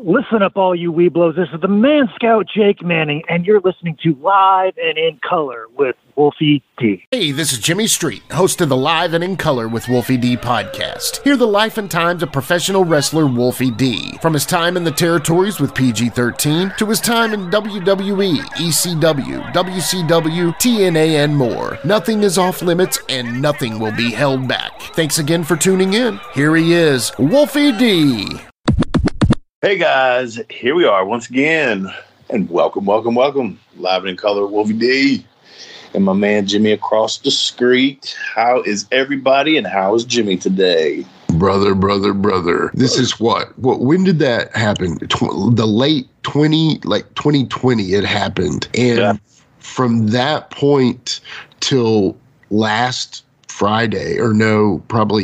Listen up, all you Weeblos. This is the Man Scout Jake Manning, and you're listening to Live and in Color with Wolfie D. Hey, this is Jimmy Street, host of the Live and in Color with Wolfie D podcast. Hear the life and times of professional wrestler Wolfie D. From his time in the territories with PG-13 to his time in WWE, ECW, WCW, TNA, and more. Nothing is off limits and nothing will be held back. Thanks again for tuning in. Here he is, Wolfie D. Hey guys, here we are once again, and welcome, Live and in Color, Wolfie D, and my man Jimmy across the street. How is everybody, and how is Jimmy today? Brother. This is what? When did that happen? The late 2020 it happened. And from that point till last Friday, or no, probably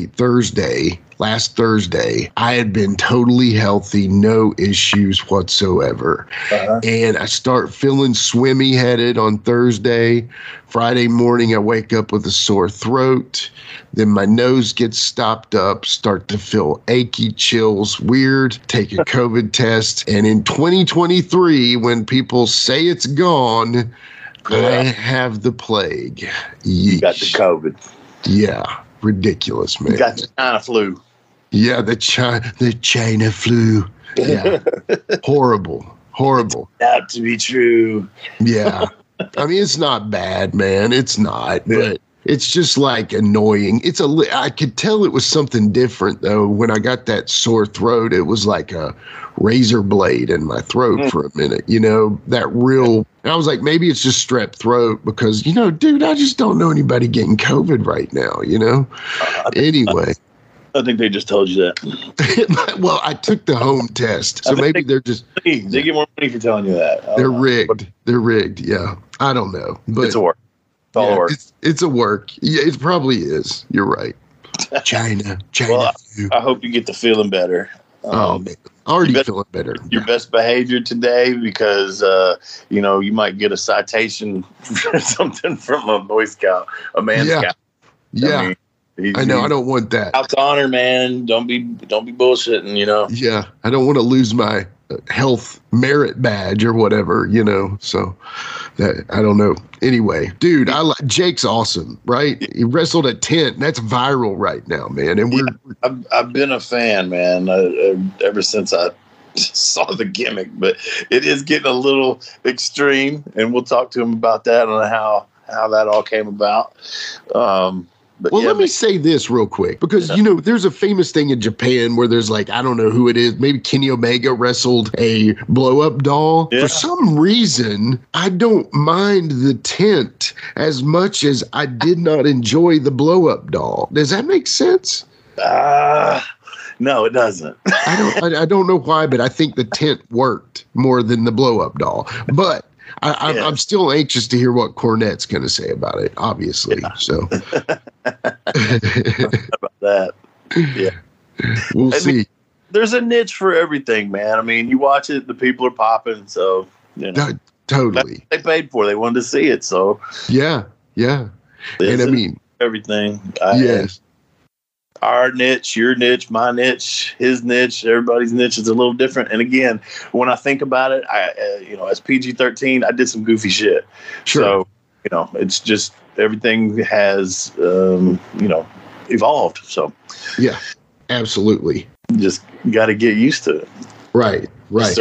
last Thursday, I had been totally healthy, no issues whatsoever. And I start feeling swimmy headed on Thursday. Friday morning, I wake up with a sore throat. Then my nose gets stopped up, start to feel achy, chills, weird, take a COVID test. And in 2023, when people say it's gone, I have the plague. Yeesh. You got the COVID. Yeah, ridiculous, man. You got the China flu. Yeah, the China flu. Yeah, horrible. Out to be true. Yeah, I mean, it's not bad, man. It's not, but it's just like annoying. I could tell it was something different though. When I got that sore throat, it was like a razor blade in my throat for a minute. You know, that real. And I was like, maybe it's just strep throat because, you know, dude, I just don't know anybody getting COVID right now, you know? Anyway. I think they just told you that. Well, I took the home test, so maybe they're just... They get more money for telling you that. They're rigged. They're rigged, yeah. I don't know. But it's a work. It's all a work. It's a work. Yeah, it probably is. You're right. China. Well, I hope you get to feeling better. Oh, man. Already feeling better. Your best behavior today because, you know, you might get a citation for something from a Boy Scout, a Man Scout. Yeah. I know. I don't want that. Scout's honor, man. Don't be bullshitting, you know? Yeah. I don't want to lose my health merit badge or whatever, you know? So I don't know. Anyway, dude, Jake's awesome, right? He wrestled at 10. That's viral right now, man. And I've been a fan, man, ever since I saw the gimmick, but it is getting a little extreme, and we'll talk to him about that and how that all came about. Let me say this real quick, because, you know, there's a famous thing in Japan where there's like, I don't know who it is. Maybe Kenny Omega wrestled a blow-up doll. Yeah. For some reason, I don't mind the tent as much as I did not enjoy the blow-up doll. Does that make sense? No, it doesn't. I don't know why, but I think the tent worked more than the blow-up doll. But I'm still anxious to hear what Cornette's going to say about it, obviously. Yeah. So about that, yeah, we'll see. Mean, there's a niche for everything, man. I mean, you watch it, the people are popping, so you know, totally. They paid for it. They wanted to see it, so yeah. And I mean, everything. Yes. Our niche, your niche, my niche, his niche, everybody's niche is a little different. And again, when I think about it, as PG-13, I did some goofy shit. Sure. So, you know, it's just everything has, evolved. So, yeah, absolutely. Just got to get used to it. Right. So,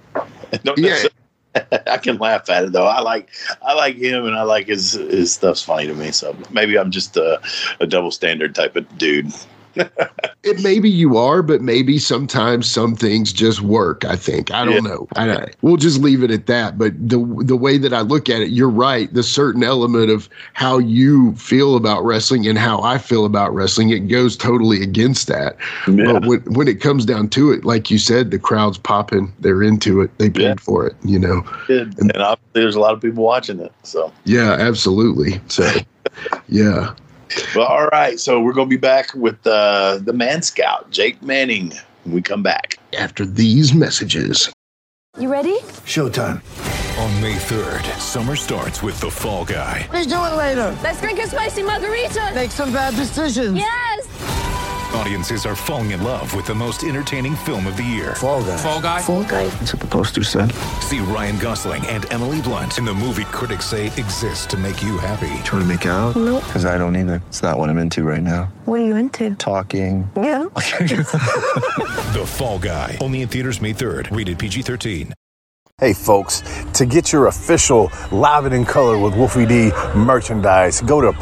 I can laugh at it though. I like him, and I like his stuff's funny to me. So maybe I'm just a double standard type of dude. Maybe you are, but maybe sometimes some things just work, I think. I don't know. We'll just leave it at that. But the way that I look at it, you're right. The certain element of how you feel about wrestling and how I feel about wrestling, it goes totally against that. Yeah. But when it comes down to it, like you said, the crowd's popping. They're into it. They paid for it, you know. And obviously there's a lot of people watching it. So yeah, absolutely. So yeah. Well, all right. So we're going to be back with the Man Scout, Jake Manning, when we come back. After these messages. You ready? Showtime. On May 3rd, summer starts with The Fall Guy. Let's do it later. Let's drink a spicy margarita. Make some bad decisions. Yes. Audiences are falling in love with the most entertaining film of the year. Fall Guy. Fall Guy? Fall Guy. That's what the poster said. See Ryan Gosling and Emily Blunt in the movie critics say exists to make you happy. Trying to make it out? Nope. Because I don't either. It's not what I'm into right now. What are you into? Talking. Yeah. The Fall Guy. Only in theaters May 3rd. Rated PG-13. Hey folks, to get your official Live It in Color with Wolfie D merchandise, go to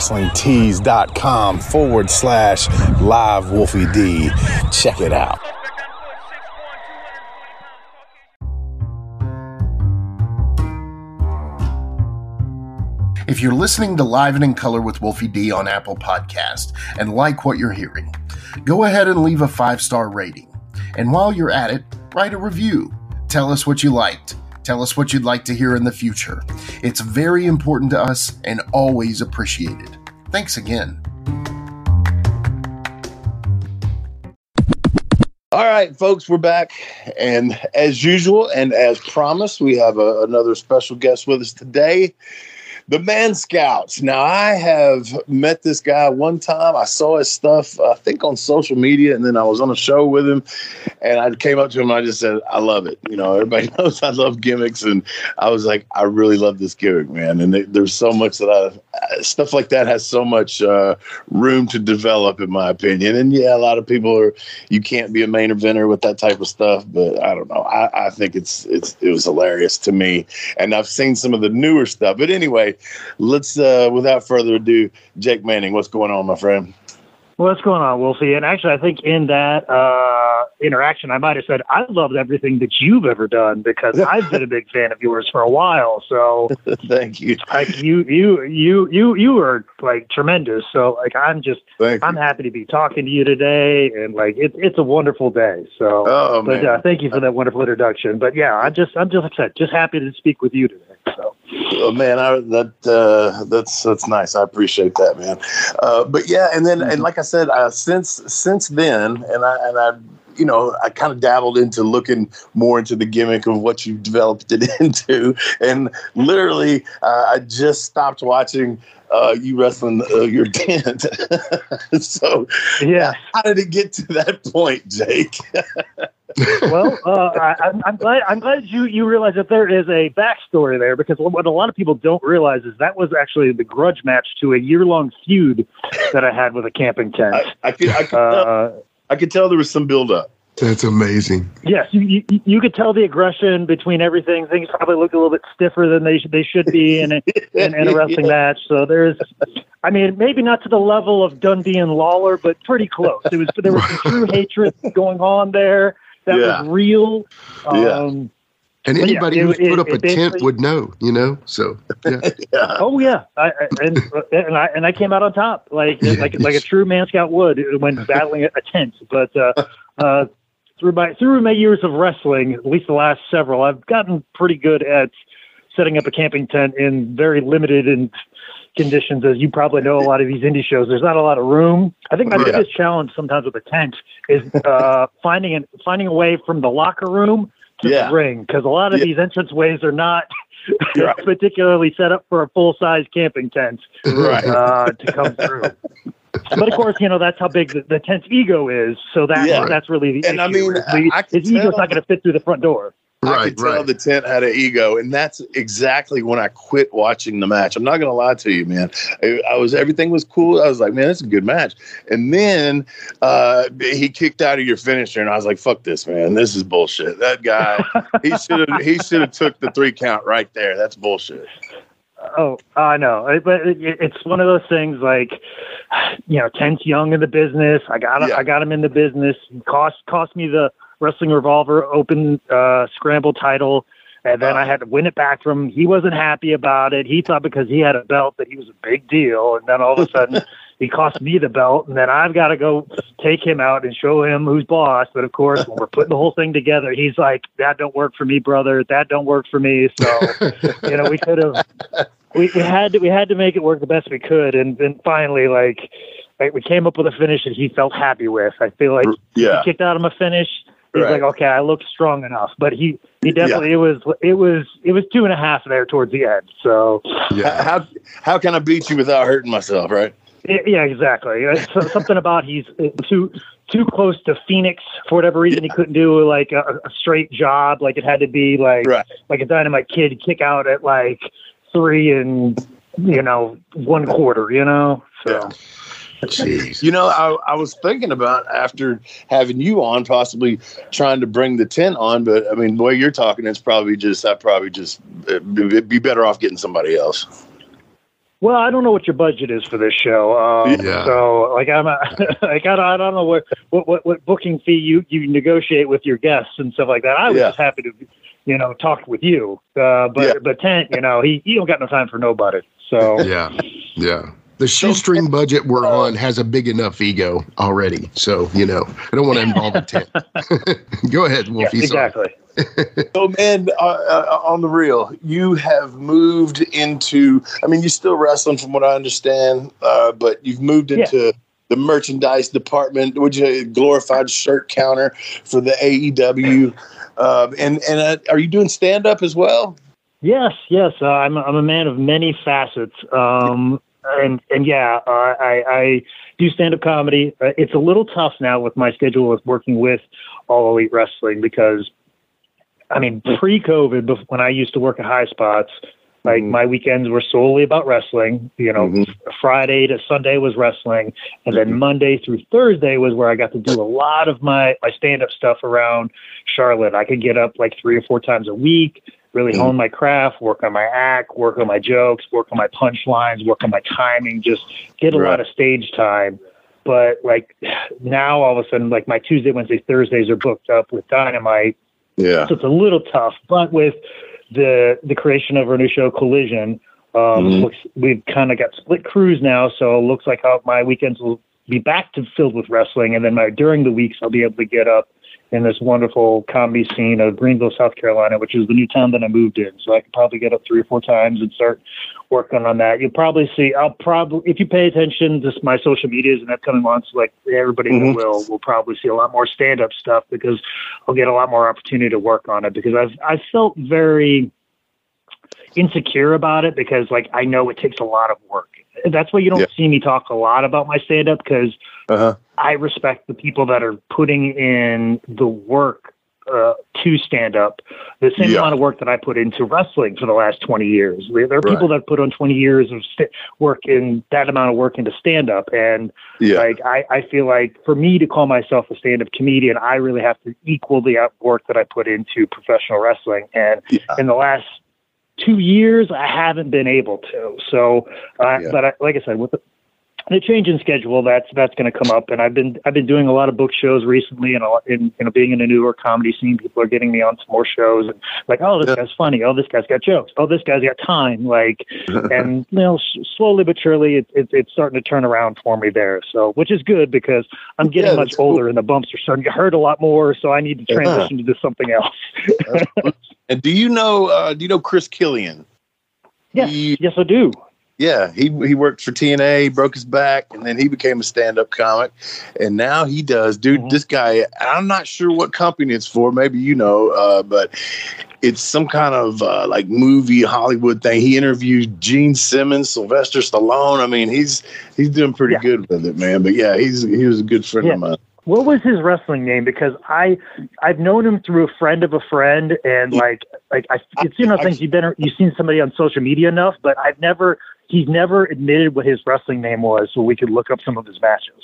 ProWrestlingTees.com/live Wolfie D. Check it out. If you're listening to Live and in Color with Wolfie D on Apple Podcast and like what you're hearing, go ahead and leave a 5-star rating. And while you're at it, write a review. Tell us what you liked. Tell us what you'd like to hear in the future. It's very important to us and always appreciated. Thanks again. All right, folks, we're back. And as usual, and as promised, we have another special guest with us today. The Man Scouts. Now, I have met this guy one time. I saw his stuff, I think, on social media, and then I was on a show with him, and I came up to him and I just said, I love it. You know, everybody knows I love gimmicks, and I was like, I really love this gimmick, man. And there's so much that stuff like that has so much room to develop, in my opinion. And yeah, a lot of people you can't be a main eventer with that type of stuff, but I don't know. I think it was hilarious to me, and I've seen some of the newer stuff. But anyway, let's, without further ado, Jake Manning, what's going on, my friend? What's going on, Wolfie? And actually, I think in that interaction, I might have said, I loved everything that you've ever done, because I've been a big fan of yours for a while. So thank you. Like you were like tremendous. So like, I'm happy to be talking to you today, and like it's a wonderful day. So, thank you for that wonderful introduction. But yeah, I'm just upset, just happy to speak with you today. So. Oh, man, that's nice. I appreciate that, man. But yeah, and then and like I said, since then, and I you know, I kind of dabbled into looking more into the gimmick of what you've developed it into, and literally, I just stopped watching you wrestling your tent. So yeah, how did it get to that point, Jake? Well, I'm glad you realize that there is a backstory there, because what a lot of people don't realize is that was actually the grudge match to a year-long feud that I had with a camping tent. I could tell there was some build-up. That's amazing. Yes, you could tell the aggression between everything. Things probably look a little bit stiffer than they should be in a wrestling match. So there's, I mean, maybe not to the level of Dundee and Lawler, but pretty close. There was some true hatred going on there. That was real. And anybody who's put up a tent would know, you know. So yeah. Oh yeah, I came out on top like a true Man Scout would when battling a tent. But through my years of wrestling, at least the last several, I've gotten pretty good at setting up a camping tent in very limited conditions. As you probably know, a lot of these indie shows, there's not a lot of room. I think my biggest challenge sometimes with a tent is finding a way from the locker room to the ring, because a lot of these entranceways are not particularly set up for a full-size camping tent to come through. But of course, you know, that's how big the tent's ego is. So that's really the issue. I mean, his ego's not going to fit through the front door. I could tell the tent had an ego, and that's exactly when I quit watching the match. I'm not going to lie to you, man. Everything was cool. I was like, man, it's a good match. And then he kicked out of your finisher, and I was like, fuck this, man. This is bullshit. That guy, he should have took the 3 count right there. That's bullshit. Oh, I know, but it's one of those things. Like, you know, Tent's young in the business. I got him in the business. It cost me the Wrestling Revolver Open Scramble title, and then I had to win it back from him. He wasn't happy about it. He thought because he had a belt that he was a big deal, and then all of a sudden he cost me the belt, and then I've got to go take him out and show him who's boss. But of course, when we're putting the whole thing together, he's like, "That don't work for me, brother. That don't work for me." So, you know, we had to make it work the best we could, and then finally, like, we came up with a finish that he felt happy with. I feel like he kicked out him a finish. He's like, okay, I look strong enough, but he definitely it was 2.5 there towards the end. So how can I beat you without hurting myself, right? Yeah, exactly. So something about he's too close to Phoenix for whatever reason. He couldn't do like a straight job. Like it had to be like a Dynamite Kid kick out at like 3 1/4. So. Yeah. Jeez. You know, I was thinking about after having you on, possibly trying to bring the tent on, but I mean, the way you're talking, I'd probably just be better off getting somebody else. Well, I don't know what your budget is for this show. So, like, I don't know what booking fee you negotiate with your guests and stuff like that. I was just happy to, talk with you. But Tent, he don't got no time for nobody. So yeah. The shoestring budget we're on has a big enough ego already. So, I don't want to involve the Tent. Go ahead, Wolfie. Exactly. So, man, on the real, you have moved into, you're still wrestling from what I understand, but you've moved into the merchandise department, which is a glorified shirt counter for the AEW. And are you doing stand-up as well? Yes. I'm a man of many facets. I do stand-up comedy. It's a little tough now with my schedule of working with All Elite Wrestling because, pre-COVID, when I used to work at High Spots, like my weekends were solely about wrestling. Friday to Sunday was wrestling, and then Monday through Thursday was where I got to do a lot of my stand-up stuff around Charlotte. I could get up like 3 or 4 times a week, really hone my craft, work on my act, work on my jokes, work on my punchlines, work on my timing, just get a lot of stage time. But like now all of a sudden, like my Tuesday, Wednesday, Thursdays are booked up with Dynamite. Yeah. So it's a little tough, but with the creation of our new show Collision, we've kind of got split crews now. So it looks like my weekends will be back to filled with wrestling. And then during the weeks, I'll be able to get up in this wonderful comedy scene of Greenville, South Carolina, which is the new town that I moved in. So I could probably get up 3 or 4 times and start working on that. You'll probably see, if you pay attention to my social medias in upcoming months, like everybody will probably see a lot more stand-up stuff because I'll get a lot more opportunity to work on it because I've felt very insecure about it because like, I know it takes a lot of work. That's why you don't see me talk a lot about my stand-up because I respect the people that are putting in the work to stand up, the same amount of work that I put into wrestling for the last 20 years. There are people that put on 20 years of work in that amount of work into stand up. And like, I feel like for me to call myself a stand up comedian, I really have to equal the work that I put into professional wrestling. And in the last 2 years, I haven't been able to. So, but like I said, with the change in schedule, that's going to come up. And I've been doing a lot of book shows recently, and being in a newer comedy scene, people are getting me on some more shows, and like, oh, this guy's funny. Oh, this guy's got jokes. Oh, this guy's got time. Like, and slowly but surely, it's starting to turn around for me there. So, which is good because I'm getting much older, and the bumps are starting to hurt a lot more. So I need to transition to do something else. And do you know Chris Killian? Yes, I do. Yeah, he worked for TNA, broke his back, and then he became a stand-up comic. And now he does. Dude, this guy, I'm not sure what company it's for. Maybe but it's some kind of like movie Hollywood thing. He interviewed Gene Simmons, Sylvester Stallone. I mean, he's doing pretty good with it, man. But yeah, he was a good friend of mine. What was his wrestling name? Because I've known him through a friend of a friend, and it's things you've seen somebody on social media enough, but he's never admitted what his wrestling name was, so we could look up some of his matches.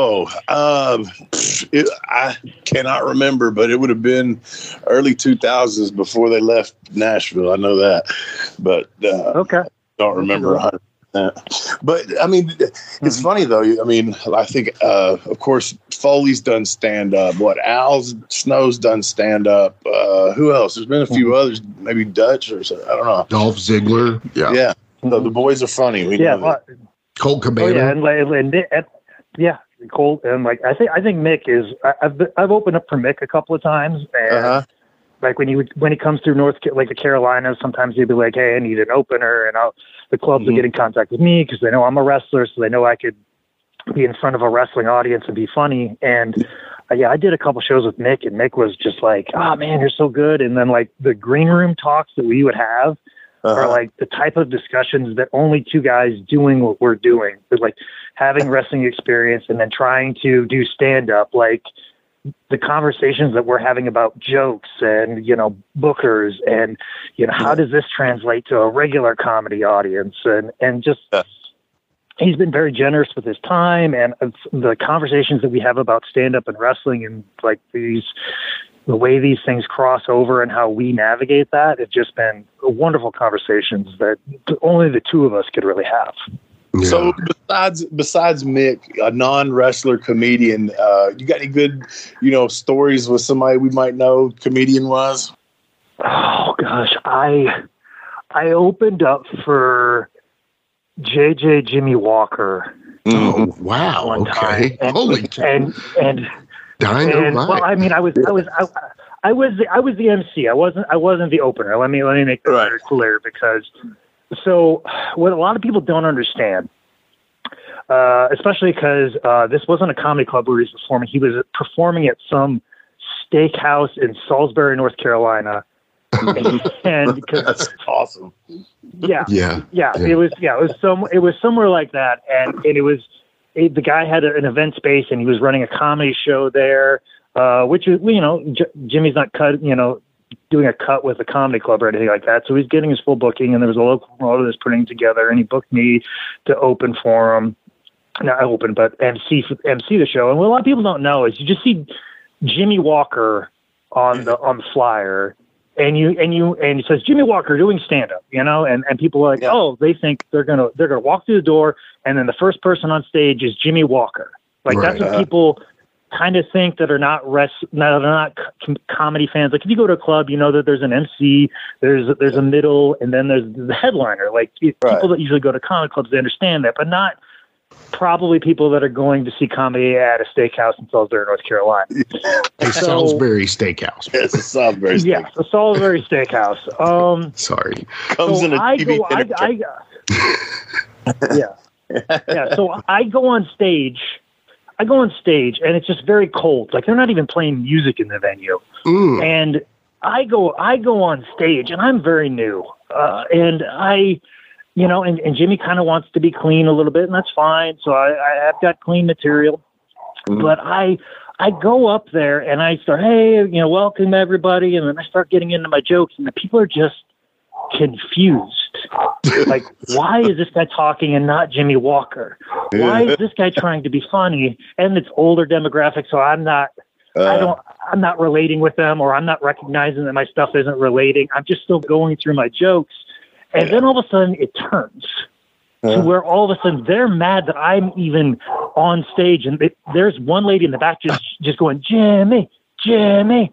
I cannot remember, but it would have been early 2000s before they left Nashville. I know that, but I don't remember 100%. But I mean, it's funny though. I mean, I think, of course, Foley's done stand up. Al Snow's done stand up. Who else? There's been a few others, maybe Dutch or something. I don't know. Dolph Ziggler. Yeah. So the boys are funny. We know Colt Cabana. Colt, and like I think Mick is. I've opened up for Mick a couple of times, and like when he comes through the Carolinas, sometimes he'd be like, "Hey, I need an opener," and the clubs will get in contact with me because they know I'm a wrestler, so they know I could be in front of a wrestling audience and be funny. And I did a couple shows with Mick, and Mick was just like, "Oh man, you're so good." And then like the green room talks that we would have. are like the type of discussions that only two guys doing what we're doing, like having wrestling experience and then trying to do stand up, like the conversations that we're having about jokes and, bookers and, how does this translate to a regular comedy audience? And just, he's been very generous with his time, and the conversations that we have about stand up and wrestling and like the way these things cross over and how we navigate that, it's just been wonderful conversations that only the two of us could really have. Yeah. So besides Mick, a non-wrestler comedian, you got any good, stories with somebody we might know comedian-wise? Oh gosh, I opened up for Jimmy Walker. Oh wow! Okay, and Dynamite. Well, I mean, I was the MC. I wasn't the opener. Let me make that very clear, because so what a lot of people don't understand, especially because this wasn't a comedy club where he was performing. He was performing at some steakhouse in Salisbury, North Carolina. And that's awesome. Yeah. It was somewhere like that, and the guy had an event space, and he was running a comedy show there, which is, Jimmy's not doing a cut with a comedy club or anything like that. So he's getting his full booking, and there was a local promoter that's putting it together, and he booked me to open for him. Not open, but MC the show. And what a lot of people don't know is you just see Jimmy Walker on the flyer, and it says Jimmy Walker doing stand up, and people are like, oh, they think they're gonna walk through the door, and then the first person on stage is Jimmy Walker. Like that's what people kind of think that are not comedy fans. Like if you go to a club, that there's an MC, there's a middle, and then there's the headliner. Like people that usually go to comedy clubs, they understand that, but not probably people that are going to see comedy at a steakhouse in Salisbury, North Carolina. Salisbury Steakhouse. It's a Salisbury Steakhouse. Yes, a Salisbury Steakhouse. Sorry. Comes in a TV Yeah. So I go on stage, and it's just very cold. Like they're not even playing music in the venue. And I go on stage, and I'm very new. And and Jimmy kind of wants to be clean a little bit, and that's fine. So I've got clean material, but I go up there and I start, hey, welcome everybody. And then I start getting into my jokes, and the people are just confused. Like, why is this guy talking and not Jimmy Walker? Why is this guy trying to be funny? And it's older demographic, so I'm not relating with them, or I'm not recognizing that my stuff isn't relating. I'm just still going through my jokes. And then all of a sudden it turns to where all of a sudden they're mad that I'm even on stage. And there's one lady in the back just going, Jimmy, Dynamite.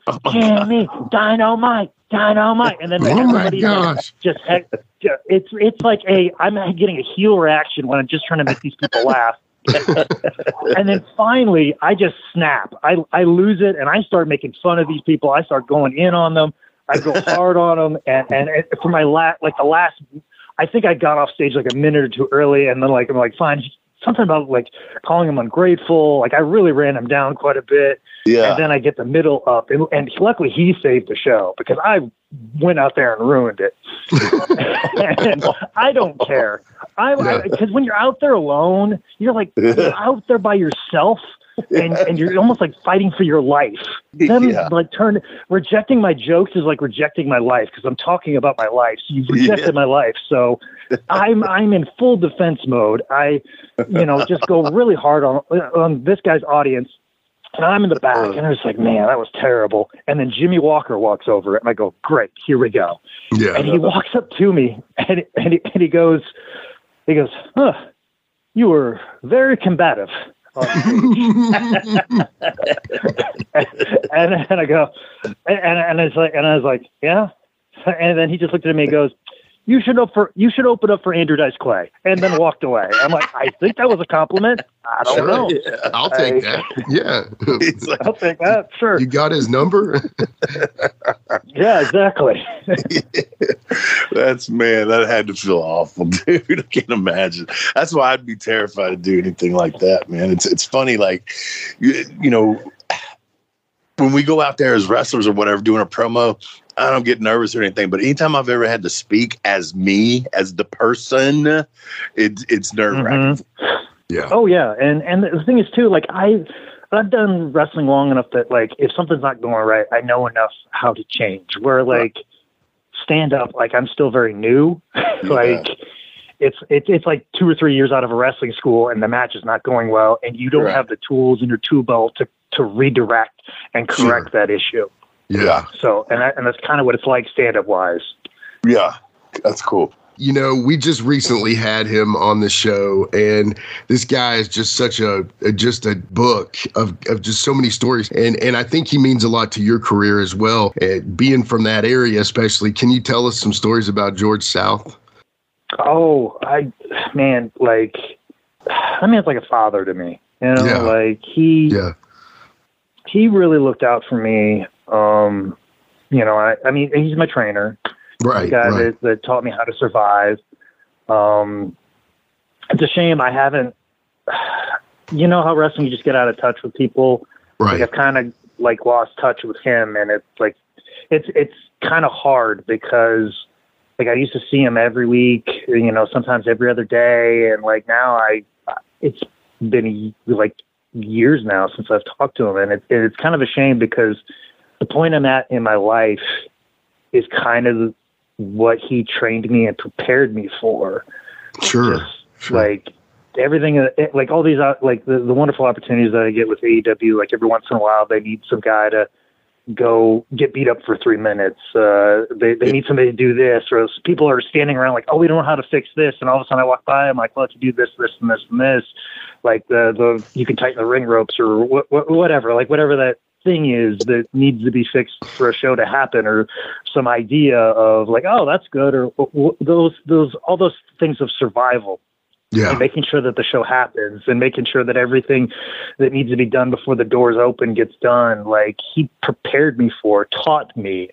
And then everybody's it's like I'm getting a heel reaction when I'm just trying to make these people laugh. And then finally I just snap. I lose it, and I start making fun of these people. I start going in on them. I go hard on them, and for my last, I think I got off stage like a minute or two early, and then I'm like, fine. Something about like calling him ungrateful. Like I really ran him down quite a bit. Yeah. And then I get the middle up, and luckily he saved the show, because I went out there and ruined it. And I don't care. Because when you're out there alone, you're out there by yourself. And you're almost like fighting for your life. Rejecting my jokes is like rejecting my life, because I'm talking about my life. So you've rejected my life. So I'm in full defense mode. I, just go really hard on this guy's audience. And I'm in the back, and I was like, man, that was terrible. And then Jimmy Walker walks over, and I go, great, here we go. Yeah. And he walks up to me, and he goes, huh, you were very combative. And I go, and I was like, yeah. And then he just looked at me and goes, you should open up for Andrew Dice Clay, and then walked away. I'm like, I think that was a compliment. I don't know. Yeah, I'll take that. Yeah. I'll take that. Sure. You got his number? Yeah, exactly. That had to feel awful, dude. I can't imagine. That's why I'd be terrified to do anything like that, man. It's funny, like, when we go out there as wrestlers or whatever, doing a promo, I don't get nervous or anything, but anytime I've ever had to speak as me, as the person, it's nerve-wracking. Mm-hmm. Yeah. Oh yeah, and the thing is too, like I've done wrestling long enough that like if something's not going right, I know enough how to change. Where like stand up, like I'm still very new. Like it's like 2 or 3 years out of a wrestling school, and the match is not going well, and you don't have the tools in your tool belt to redirect and correct that issue. Yeah. So and that's kind of what it's like stand up wise. Yeah, that's cool. You know, we just recently had him on the show, and this guy is just such a book of just so many stories. And I think he means a lot to your career as well. Being from that area, especially, can you tell us some stories about George South? Oh, like, it's like a father to me, you know, like he really looked out for me. You know, I mean, he's my trainer. Right, the guy that taught me how to survive. It's a shame I haven't. You know how wrestling, you just get out of touch with people. Right. Like I've kind of like lost touch with him, and it's like it's kind of hard because like I used to see him every week. You know, sometimes every other day, and like now it's been like years now since I've talked to him, and it's kind of a shame because the point I'm at in my life is kind of what he trained me and prepared me for. Sure. Like everything, like all these, like the wonderful opportunities that I get with AEW, like every once in a while, they need some guy to go get beat up for 3 minutes. They need somebody to do this, or people are standing around like, oh, we don't know how to fix this. And all of a sudden I walk by, I'm like, well, if you do this, this, and this, and this, like you can tighten the ring ropes or whatever, like whatever that thing is that needs to be fixed for a show to happen, or some idea of like, oh, that's good, or all those things of survival. Yeah. And making sure that the show happens, and making sure that everything that needs to be done before the doors open gets done. Like he prepared me taught me,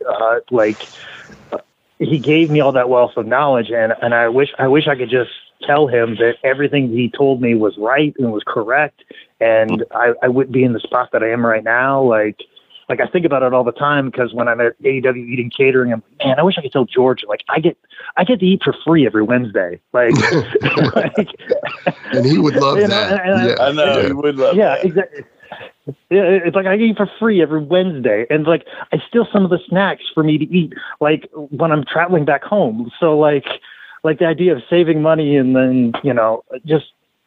he gave me all that wealth of knowledge, and I wish I could just tell him that everything he told me was right and was correct, and I wouldn't be in the spot that I am right now. Like I think about it all the time, because when I'm at AEW eating catering, I'm like, man, I wish I could tell George, like I get to eat for free every Wednesday. Like, and he would love that. I know he would love that. Yeah, exactly. Yeah, it's like I eat for free every Wednesday, and like I steal some of the snacks for me to eat, like when I'm traveling back home. So like the idea of saving money, and then, you know, just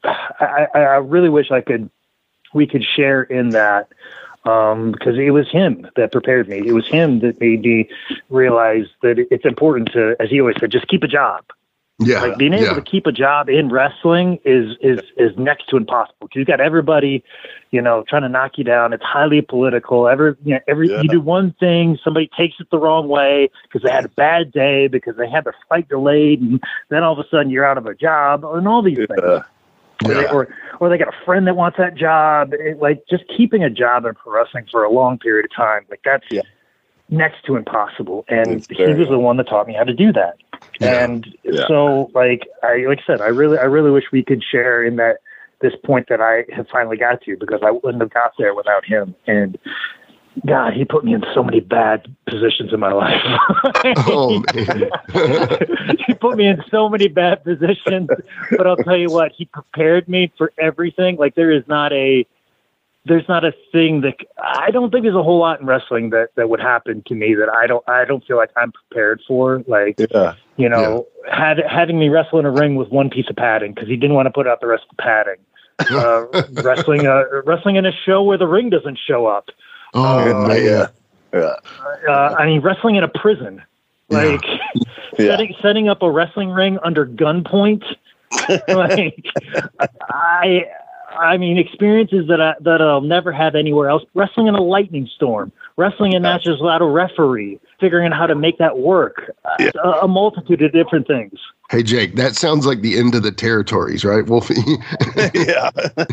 I really wish we could share in that, because it was him that prepared me. It was him that made me realize that it's important to, as he always said, just keep a job. Yeah, like being able to keep a job in wrestling is next to impossible, because you've got everybody, you know, trying to knock you down. It's highly political. You do one thing, somebody takes it the wrong way because they had a bad day, because they had their flight delayed, and then all of a sudden you're out of a job, and all these things. Or they got a friend that wants that job. Like just keeping a job in pro wrestling for a long period of time, like that's next to impossible. And he was the one that taught me how to do that. Yeah. And so, like I said, I really wish we could share in this point that I have finally got to, because I wouldn't have got there without him. And God, he put me in so many bad positions in my life. Oh man. He put me in so many bad positions, but I'll tell you what, he prepared me for everything. Like there's not a thing that, I don't think there's a whole lot in wrestling that would happen to me that I don't feel like I'm prepared for. Like, you know, having me wrestle in a ring with one piece of padding, because he didn't want to put out the rest of the padding. Wrestling in a show where the ring doesn't show up. I mean, wrestling in a prison, like setting up a wrestling ring under gunpoint. Like, I mean, experiences that I'll never have anywhere else. Wrestling in a lightning storm, wrestling in matches without a referee, figuring out how to make that work. A multitude of different things. Hey, Jake, that sounds like the end of the territories, right, Wolfie? Yeah.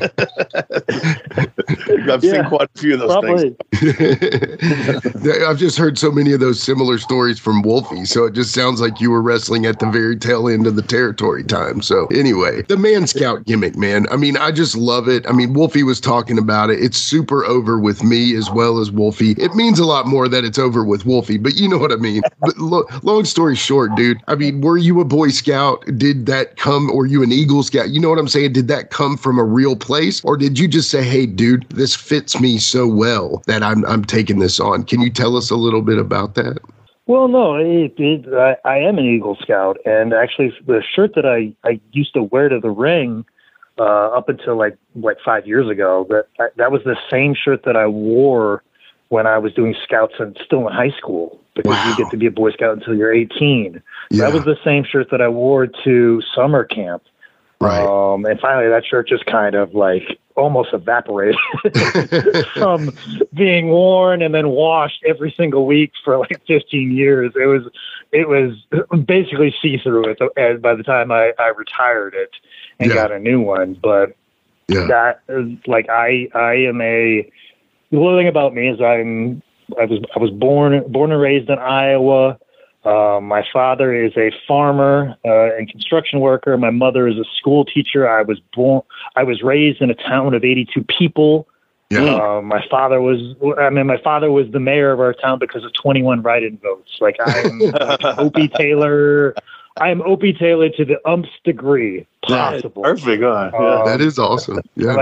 I've seen quite a few of those things. I've just heard so many of those similar stories from Wolfie, so it just sounds like you were wrestling at the very tail end of the territory time. So anyway, the Man Scout gimmick, man. I mean, I just love it. I mean, Wolfie was talking about it. It's super over with me as well as Wolfie. It means a lot more that it's over with Wolfie, but you know what I mean. But long story short, dude, I mean, were you a Boy Scout? Did that come, or you an Eagle Scout? You know what I'm saying? Did that come from a real place, or did you just say, hey, dude, this fits me so well that I'm taking this on? Can you tell us a little bit about that? Well, no, I am an Eagle Scout, and actually the shirt that I used to wear to the ring up until like 5 years ago, that was the same shirt that I wore when I was doing Scouts and still in high school, because you get to be a Boy Scout until you're 18. Yeah. That was the same shirt that I wore to summer camp. Right. And finally that shirt just kind of like almost evaporated from being worn and then washed every single week for like 15 years. It was basically see-through by the time I retired it and got a new one. But that is like, I am the other thing about me is I was born and raised in Iowa. My father is a farmer and construction worker. My mother is a school teacher. I was raised in a town of 82 people. Yeah. My father was the mayor of our town because of 21 write-in votes. Like, I'm like Opie Taylor. I am Opie Taylor to the umpth degree possible. Perfect. That is awesome. Yeah.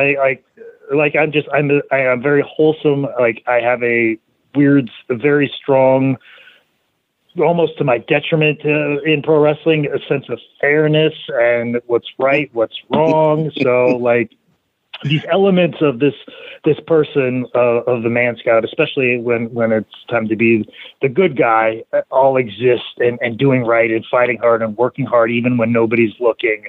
I'm very wholesome. Like, I have a very strong, almost to my detriment in pro wrestling, a sense of fairness and what's right, what's wrong. So like these elements of this person of the Man Scout, especially when it's time to be the good guy, all exist and doing right and fighting hard and working hard even when nobody's looking,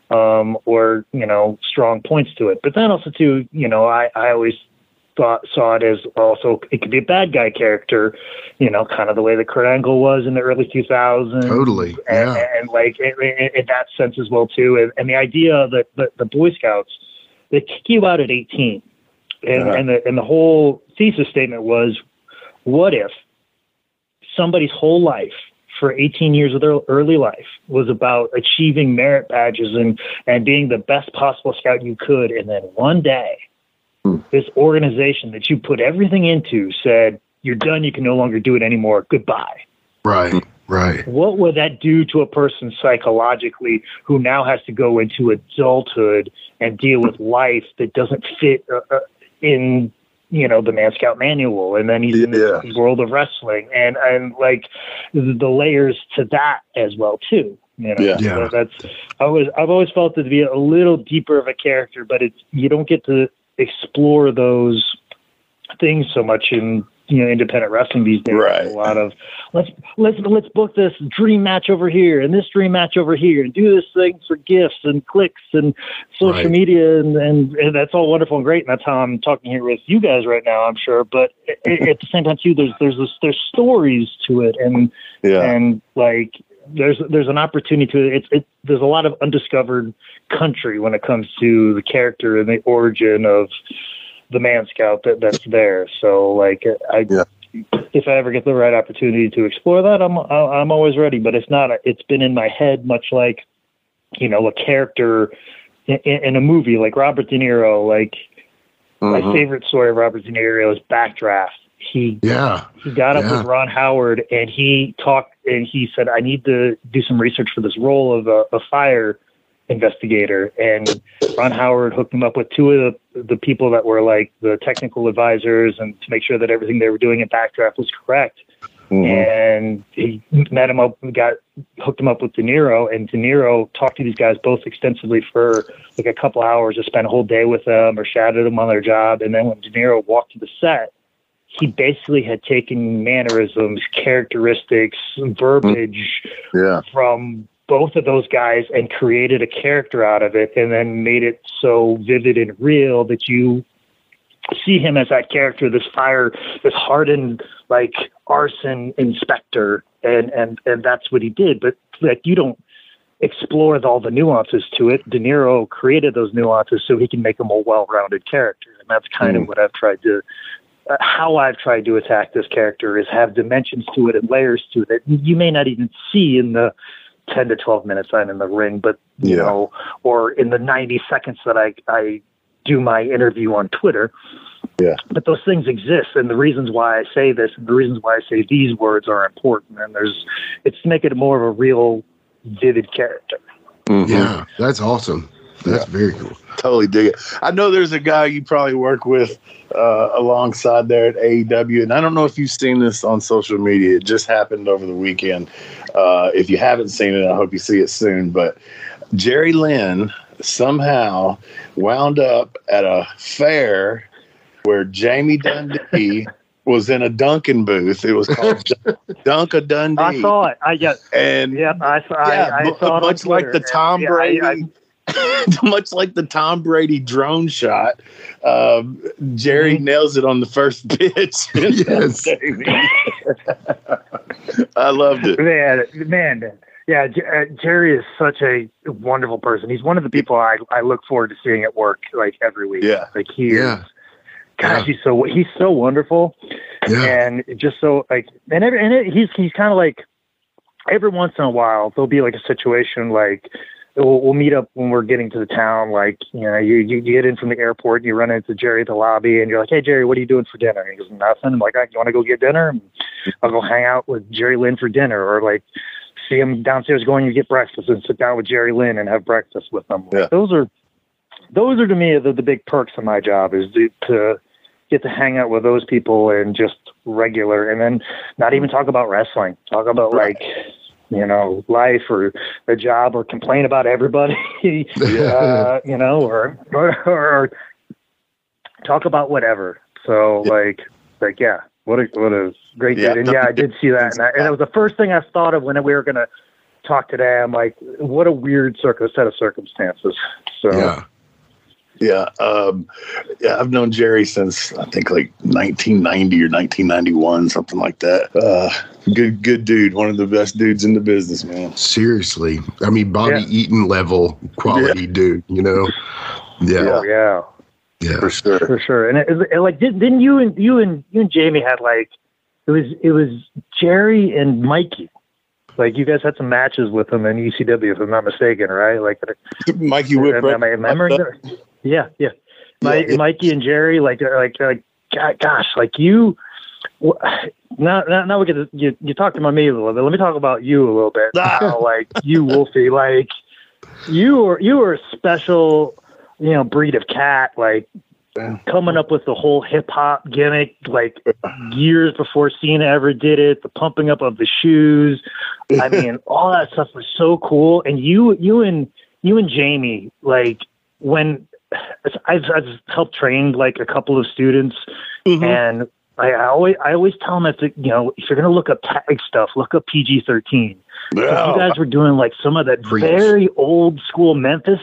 or strong points to it. But then also too, I always saw it as also, it could be a bad guy character, kind of the way that Kurt Angle was in the early 2000s. Totally. Yeah. And like in that sense as well too. And the idea that the Boy Scouts, they kick you out at 18. And the whole thesis statement was, what if somebody's whole life for 18 years of their early life was about achieving merit badges and being the best possible scout you could, and then one day this organization that you put everything into said, you're done, you can no longer do it anymore, goodbye. Right. What would that do to a person psychologically who now has to go into adulthood and deal with life that doesn't fit in, the Man Scout manual, and then he's in the world of wrestling and like the layers to that as well too. So I've always felt it to be a little deeper of a character, but you don't get to explore those things so much in independent wrestling these days. Right. A lot of let's book this dream match over here and this dream match over here and do this thing for gifts and clicks and social media and that's all wonderful and great, and that's how I'm talking here with you guys right now, I'm sure. But at the same time too, there's stories to it and like there's an opportunity to it. There's a lot of undiscovered country when it comes to the character and the origin of the Man Scout that's there. So like if I ever get the right opportunity to explore that, I'm always ready. But it's been in my head much like a character in a movie like Robert De Niro. Like my favorite story of Robert De Niro is Backdraft. He got up with Ron Howard and he talked and he said, I need to do some research for this role of a fire investigator. And Ron Howard hooked him up with two of the people that were like the technical advisors and to make sure that everything they were doing in Backdraft was correct. And he met him up, hooked him up with De Niro, and De Niro talked to these guys both extensively for like a couple hours, to spend a whole day with them or shadowed them on their job. And then when De Niro walked to the set, he basically had taken mannerisms, characteristics, verbiage from both of those guys and created a character out of it, and then made it so vivid and real that you see him as that character, this hardened, like arson inspector. And that's what he did. But like, explore all the nuances to it. De Niro created those nuances so he can make them a well-rounded character. And that's kind of what I've tried to, how I've tried to attack this character, is have dimensions to it and layers to it that you may not even see in the 10 to 12 minutes I'm in the ring, but, you know, or in the 90 seconds that I do my interview on Twitter. Yeah. But those things exist, and the reasons why I say this and the reasons why I say these words are important, and it's to make it more of a real, vivid character. Yeah, that's awesome. That's very cool. Totally dig it. I know there's a guy you probably work with alongside there at AEW, and I don't know if you've seen this on social media. It just happened over the weekend. If you haven't seen it, I hope you see it soon. But Jerry Lynn somehow wound up at a fair where Jamie Dundee was in a Dunkin' booth. It was called Dunk-a-Dundee. I saw it. I saw it. Much like the Tom Brady. Much like the Tom Brady drone shot, Jerry nails it on the first pitch. Yes. I loved it. Man. Yeah, Jerry is such a wonderful person. He's one of the people I look forward to seeing at work like every week. Yeah. Like he is. Gosh, he's so wonderful. Yeah. And just so like, he's kind of like, every once in a while there'll be like a situation like, we'll meet up when we're getting to the town. Like, you know, you get in from the airport and you run into Jerry at the lobby and you're like, "Hey Jerry, what are you doing for dinner?" And he goes, "Nothing." I'm like, "You want to go get dinner?" And I'll go hang out with Jerry Lynn for dinner, or like see him downstairs going to get breakfast and sit down with Jerry Lynn and have breakfast with them. Yeah. Those are to me the big perks of my job, is to get to hang out with those people and just regular, and then not even talk about wrestling, talk about like, you know, life or a job, or complain about everybody, you know, or talk about whatever. So yeah, what a great dude. And I did see that. And it was the first thing I thought of when we were going to talk today. I'm like, what a weird set of circumstances. So Yeah. I've known Jerry since I think like 1990 or 1991, something like that. Good dude. One of the best dudes in the business, man. Seriously. I mean, Bobby Eaton level quality dude, you know? Yeah. Oh, yeah. Yeah. For sure. And it like, didn't you and Jamie had like, it was Jerry and Mikey. Like, you guys had some matches with them in ECW, if I'm not mistaken, right? Like Mikey Whip. Am I remembering that? Yeah. Mikey and Jerry, like, gosh, like you. Now we get you talked about me a little bit. Let me talk about you a little bit. Like you, Wolfie, like you were a special, you know, breed of cat. Like coming up with the whole hip hop gimmick, like years before Cena ever did it. The pumping up of the shoes. I mean, all that stuff was so cool. And you and Jamie, like when. I've helped train like a couple of students, and I always tell them that, you know, if you're going to look up tag stuff, look up PG-13. You guys were doing like some of that very old school Memphis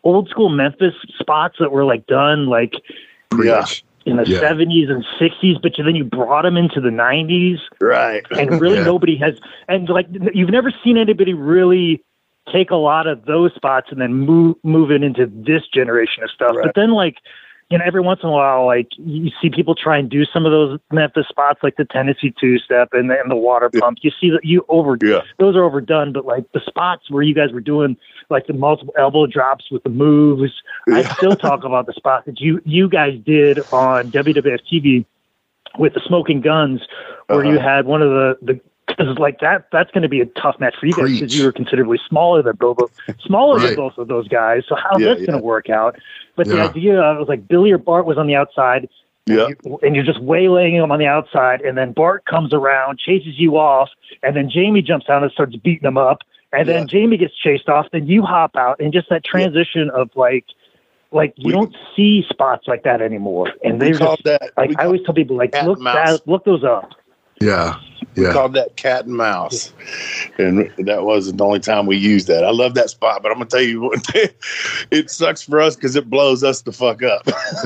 spots that were like done like in the 70s and 60s, but then you brought them into the 90s, right? And really nobody has, and like you've never seen anybody really take a lot of those spots and then move it into this generation of stuff. Right. But then, like, you know, every once in a while, like, you see people try and do some of those Memphis spots, like the Tennessee two-step and the water pump. You see that those are overdone, but like the spots where you guys were doing like the multiple elbow drops with the moves, I still talk about the spot that you guys did on WWF TV with the Smoking Guns, where you had one of the because like that's going to be a tough match for you guys, because you were considerably smaller than both of those guys. So how's that's going to work out? But the idea was like Billy or Bart was on the outside, and you're just waylaying him on the outside, and then Bart comes around, chases you off, and then Jamie jumps out and starts beating him up, and then Jamie gets chased off, then you hop out, and just that transition of like you don't see spots like that anymore. And they just, like, I always tell people, like, look those up. Yeah. We called that cat and mouse, and that wasn't the only time we used that. I love that spot, but I'm gonna tell you what, it sucks for us because it blows us the fuck up.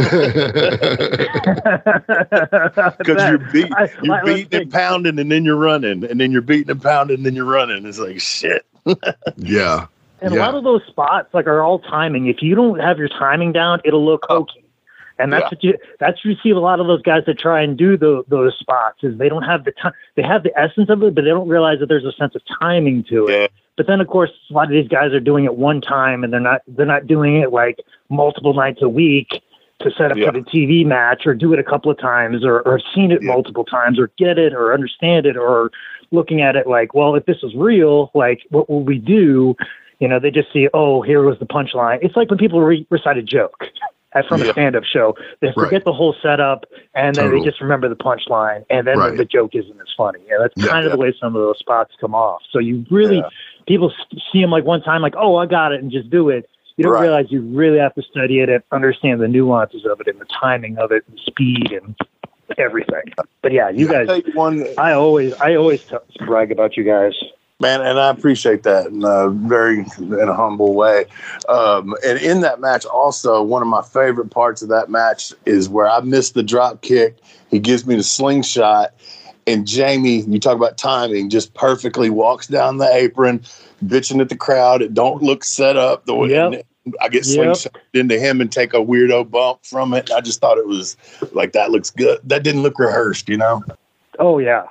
Because you're beating and pounding, and then you're running, and then you're beating and pounding, and then you're running. It's like shit. And And a lot of those spots are all timing. If you don't have your timing down, it'll look hokey. And that's what you see a lot of those guys that try and do those spots is they don't have the time. They have the essence of it, but they don't realize that there's a sense of timing to it. But then, of course, a lot of these guys are doing it one time, and they're not doing it multiple nights a week to set up for the TV match, or do it a couple of times, or seen it multiple times, or get it, or understand it, or looking at it well, if this is real, what will we do? They just see, oh, here was the punchline. It's like when people recite a joke from a stand-up show. They forget the whole setup, and then they just remember the punchline, and then the joke isn't as funny. And that's kind of the way some of those spots come off. So you really, people see them one time, oh, I got it, and just do it. You don't realize you really have to study it and understand the nuances of it and the timing of it and speed and everything. But yeah, you guys, I always brag about you guys. Man, and I appreciate that in a humble way. And in that match, also, one of my favorite parts of that match is where I missed the drop kick. He gives me the slingshot, and Jamie, you talk about timing, just perfectly walks down the apron, bitching at the crowd. It don't look set up. I get slingshot into him and take a weirdo bump from it. I just thought it was that looks good. That didn't look rehearsed, Oh yeah,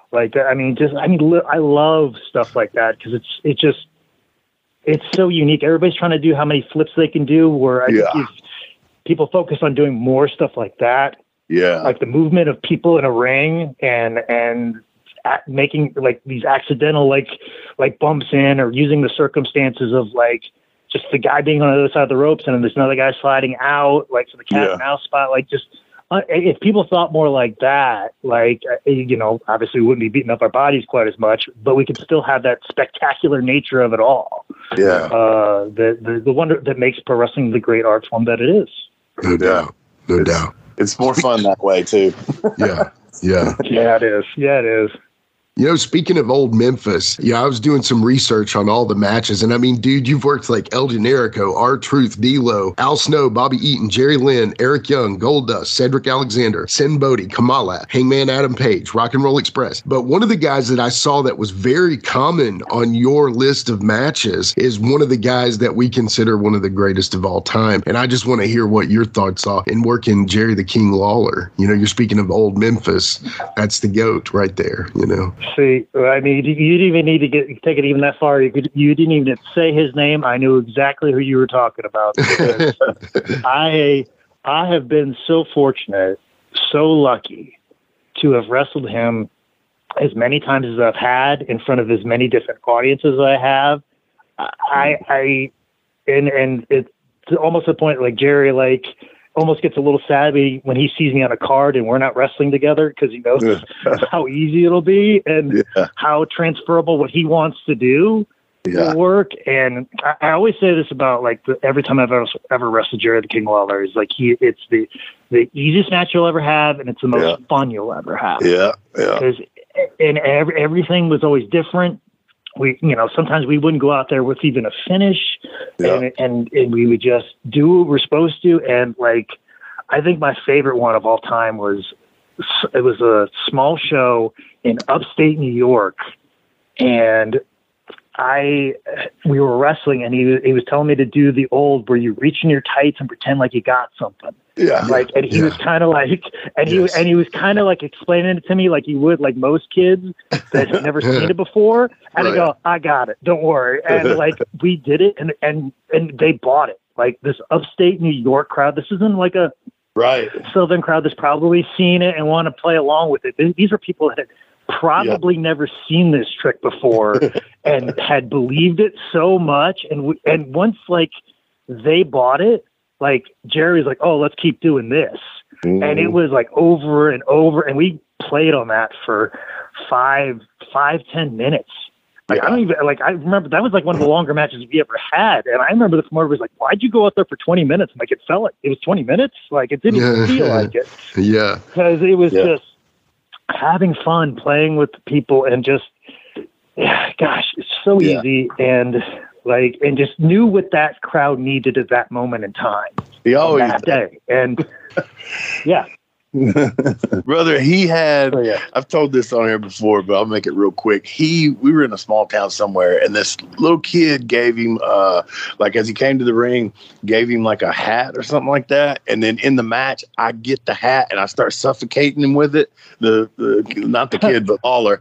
I love stuff like that because it's so unique. Everybody's trying to do how many flips they can do. Where I think if people focus on doing more stuff like that, like the movement of people in a ring and making these accidental bumps in, or using the circumstances of just the guy being on the other side of the ropes and then there's another guy sliding out, for the cat and mouse spot, if people thought more like that, obviously we wouldn't be beating up our bodies quite as much, but we could still have that spectacular nature of it all. Yeah. The wonder that makes pro wrestling the great art form that it is. No doubt. It's more fun that way too. Yeah, it is. Yeah, it is. Speaking of old Memphis, I was doing some research on all the matches. And I mean, dude, you've worked El Generico, R-Truth, D-Lo, Al Snow, Bobby Eaton, Jerry Lynn, Eric Young, Goldust, Cedric Alexander, Sin Bodhi, Kamala, Hangman Adam Page, Rock and Roll Express. But one of the guys that I saw that was very common on your list of matches is one of the guys that we consider one of the greatest of all time. And I just want to hear what your thoughts are in working Jerry the King Lawler. You're speaking of old Memphis. That's the GOAT right there, See, I mean, you didn't even need to take it even that far. You didn't even say his name. I knew exactly who you were talking about. I have been so fortunate, so lucky to have wrestled him as many times as I've had in front of as many different audiences as I have. And it's almost the point Jerry almost gets a little savvy when he sees me on a card and we're not wrestling together because he knows how easy it'll be and how transferable what he wants to do will work. And I always say this about every time I've ever wrestled Jerry the King Lawler is it's the easiest match you'll ever have and it's the most fun you'll ever have. Because everything was always different. We, sometimes we wouldn't go out there with even a finish and we would just do what we're supposed to. And I think my favorite one of all time was a small show in upstate New York. And we were wrestling and he was telling me to do the old where you reach in your tights and pretend like you got something. And he was kind of he was kind of explaining it to me like he would most kids that had never seen it before. And I go, I got it. Don't worry. And we did it and they bought it. This upstate New York crowd. This isn't a Southern crowd that's probably seen it and want to play along with it. These are people that had probably never seen this trick before and had believed it so much. And once they bought it, Jerry's oh, let's keep doing this. And it was over and over. And we played on that for 5-10 minutes. I don't even I remember that was one of the longer matches we ever had. And I remember the promoter was why'd you go out there for 20 minutes? And it felt like it was 20 minutes. It didn't even feel like it. Yeah. Because it was just having fun playing with people and just, gosh, it's so easy. And and just knew what that crowd needed at that moment in time. He always that day. And Brother, he had, I've told this on here before, but I'll make it real quick. We were in a small town somewhere, and this little kid gave him, like as he came to the ring, gave him like a hat or something like that. And then in the match, I get the hat and I start suffocating him with it. Not the kid, but Lawler.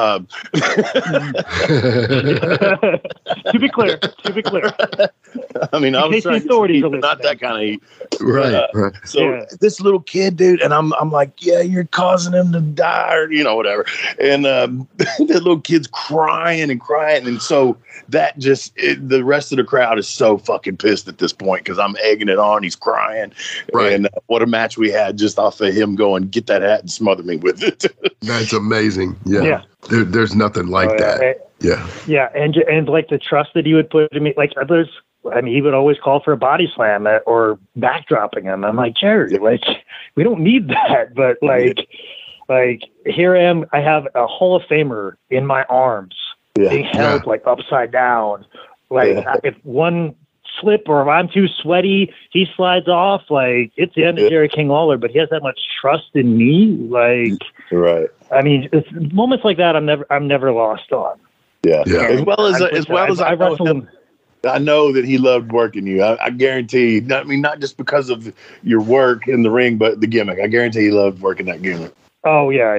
To be clear. I mean, I was trying to heat, but not that kind of heat. Right. So this little kid, dude, and I'm like, yeah, you're causing him to die, or whatever. And the little kid's crying. And so that the rest of the crowd is so fucking pissed at this point because I'm egging it on. He's crying. Right. And what a match we had just off of him going, get that hat and smother me with it. That's amazing. Yeah. There's nothing like that. Yeah. And like the trust that he would put in me, like he would always call for a body slam or backdropping him. I'm like, Jerry, like, we don't need that. But like here I am, I have a Hall of Famer in my arms being held like upside down. Like if one slip or if I'm too sweaty, he slides off. Like it's the end of Jerry King Lawler, but he has that much trust in me. Like, right. I mean, it's moments like that I'm never lost on. Yeah. As well as I wrestle him. I know that he loved working you. I guarantee. I mean, not just because of your work in the ring, but the gimmick. I guarantee he loved working that gimmick. Oh yeah,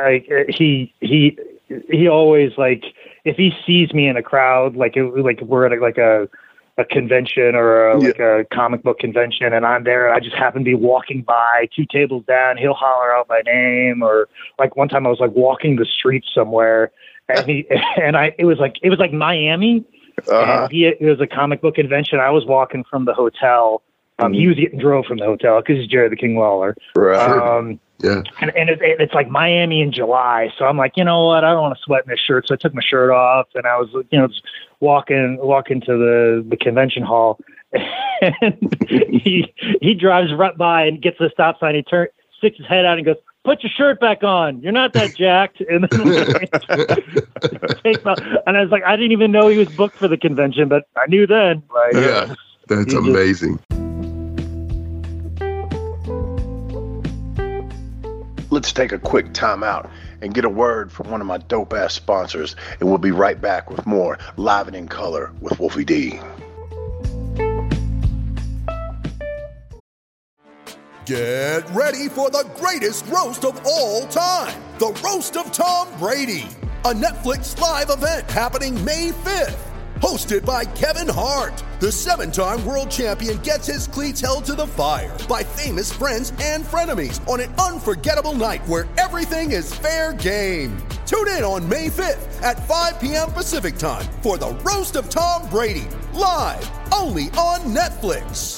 he always, like, if he sees me in a crowd, like we're at a convention or a comic book convention, and I'm there, and I just happen to be walking by 2 tables down, he'll holler out my name. Or like one time I was like walking the streets somewhere, and it was like Miami. And it was a comic book convention. I was walking from the hotel. He was getting drove from the hotel because he's Jerry the King Lawler. Right. And it's like Miami in July. So I'm like, you know what? I don't want to sweat in this shirt. So I took my shirt off and I was, just walking to the convention hall. And he drives right by and gets to the stop sign. He sticks his head out and goes, "Put your shirt back on. You're not that jacked." And then and I was like, I didn't even know he was booked for the convention, but I knew then. Like, that's amazing. Let's take a quick time out and get a word from one of my dope-ass sponsors, and we'll be right back with more Live and in Color with Wolfie D. Get ready for the greatest roast of all time, the Roast of Tom Brady, a Netflix live event happening May 5th. Hosted by Kevin Hart, the 7-time world champion gets his cleats held to the fire by famous friends and frenemies on an unforgettable night where everything is fair game. Tune in on May 5th at 5 p.m. Pacific time for the Roast of Tom Brady, live only on Netflix.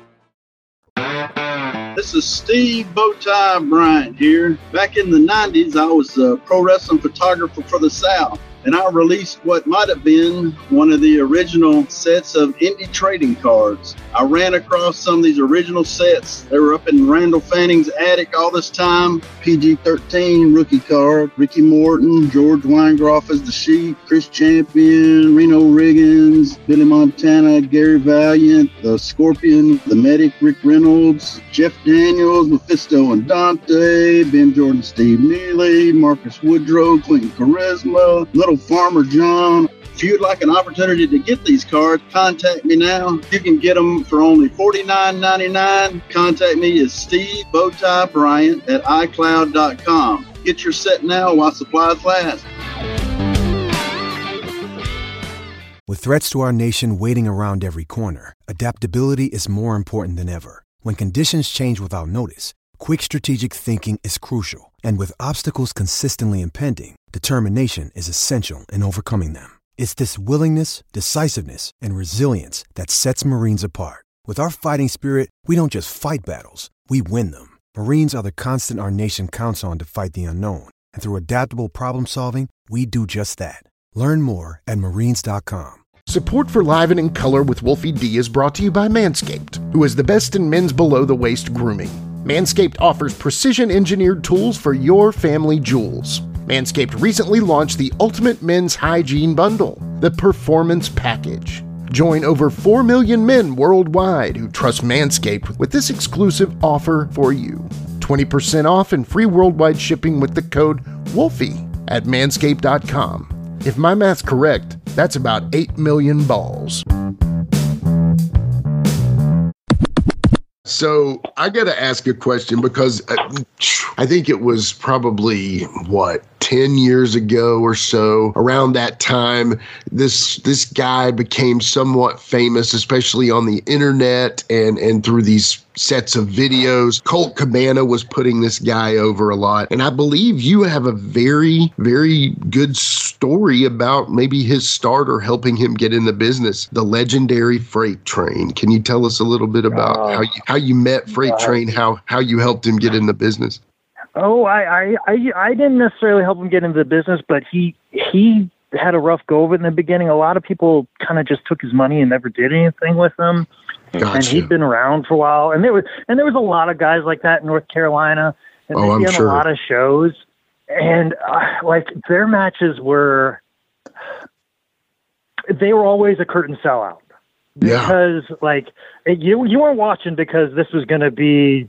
This is Steve Bowtie Bryant here. Back in the 90s, I was a pro wrestling photographer for the South, and I released what might have been one of the original sets of indie trading cards. I ran across some of these original sets. They were up in Randall Fanning's attic all this time. PG-13 rookie card, Ricky Morton, George Weingroff as the Sheep, Chris Champion, Reno Riggins, Billy Montana, Gary Valiant, the Scorpion, the Medic, Rick Reynolds, Jeff Daniels, Mephisto and Dante, Ben Jordan, Steve Neely, Marcus Woodrow, Clinton Charisma, Little Farmer John. If you'd like an opportunity to get these cards, contact me now. You can get them for only $49.99. Contact me at Steve Bowtie Bryant at iCloud.com. Get your set now while supplies last. With threats to our nation waiting around every corner, adaptability is more important than ever. When conditions change without notice, quick strategic thinking is crucial. And with obstacles consistently impending, determination is essential in overcoming them. It's this willingness, decisiveness, and resilience that sets Marines apart. With our fighting spirit, we don't just fight battles, we win them. Marines are the constant our nation counts on to fight the unknown. And through adaptable problem solving, we do just that. Learn more at Marines.com. Support for Live and in Color with Wolfie D is brought to you by Manscaped, who is the best in men's below-the-waist grooming. Manscaped offers precision-engineered tools for your family jewels. Manscaped recently launched the Ultimate Men's Hygiene Bundle, the Performance Package. Join over 4 million men worldwide who trust Manscaped with this exclusive offer for you. 20% off and free worldwide shipping with the code WOLFIE at manscaped.com. If my math's correct, that's about 8 million balls. So I got to ask a question because I think it was probably, 10 years ago or so, around that time, this guy became somewhat famous, especially on the internet and through these sets of videos. Colt Cabana was putting this guy over a lot. And I believe you have a very, very good story about maybe his start or helping him get in the business, the legendary Freight Train. Can you tell us a little bit about how you met Freight Train, how you helped him get in the business? Oh, I didn't necessarily help him get into the business, but he had a rough go of it in the beginning. A lot of people kind of just took his money and never did anything with him. Gotcha. And he'd been around for a while, and there was a lot of guys like that in North Carolina, and they'd be on a lot of shows, and their matches were always a curtain sellout because you weren't watching because this was going to be,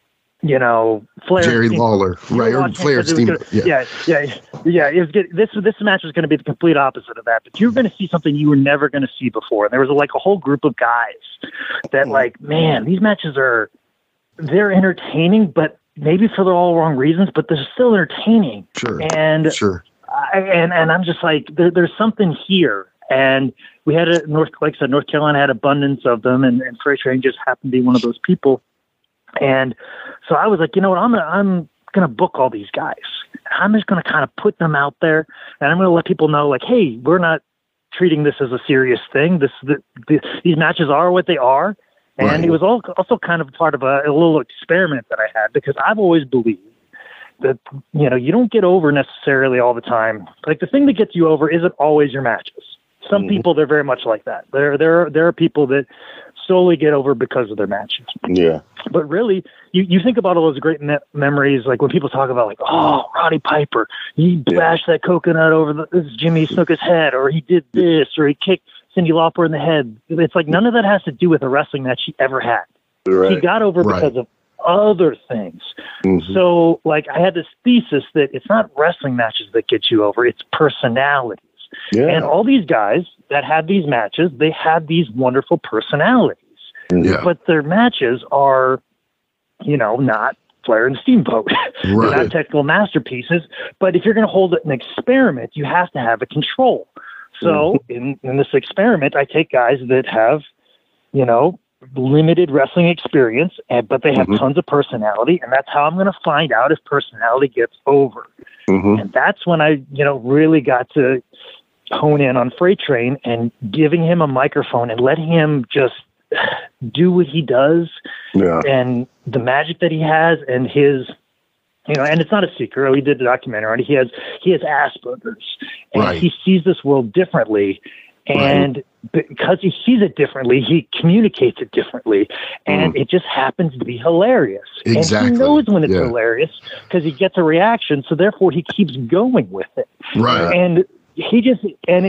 Flair, Jerry Lawler, right? Or Flair Steamboat. Yeah. It was good. This match was going to be the complete opposite of that. But you were going to see something you were never going to see before. And there was a whole group of guys that man, these matches they're entertaining, but maybe for the all wrong reasons. But they're still entertaining. Sure. And sure. And I'm just there's something here. And we had North Carolina had abundance of them, and Freight Train just happened to be one of those people. And so I was like, you know what, I'm going to book all these guys. I'm just going to kind of put them out there, and I'm going to let people know, hey, we're not treating this as a serious thing. These matches are what they are. And right. It was also kind of part of a little experiment that I had, because I've always believed that, you don't get over necessarily all the time. The thing that gets you over isn't always your matches. Some people, they're very much like that. There are people that solely get over because of their matches. Yeah. But really, you think about all those great memories, when people talk about Roddy Piper, he bashed that coconut over Jimmy Snuka's head, or he did this, or he kicked Cyndi Lauper in the head. It's none of that has to do with a wrestling match he ever had. Right. He got over because of other things. Mm-hmm. So I had this thesis that it's not wrestling matches that get you over, it's personalities. Yeah. And all these guys that had these matches, they had these wonderful personalities. Yeah. But their matches are, not Flair and Steamboat. Right. They're not technical masterpieces. But if you're going to hold an experiment, you have to have a control. So in this experiment, I take guys that have, limited wrestling experience, but they have tons of personality. And that's how I'm going to find out if personality gets over. Mm-hmm. And that's when I, really got to hone in on Freight Train and giving him a microphone and letting him just do what he does. Yeah. And the magic that he has, and his, and it's not a secret. We did a documentary on it. He has Asperger's, and he sees this world differently. And because he sees it differently, he communicates it differently. And it just happens to be hilarious. Exactly. And he knows when it's hilarious because he gets a reaction. So therefore he keeps going with it. Right. And he just,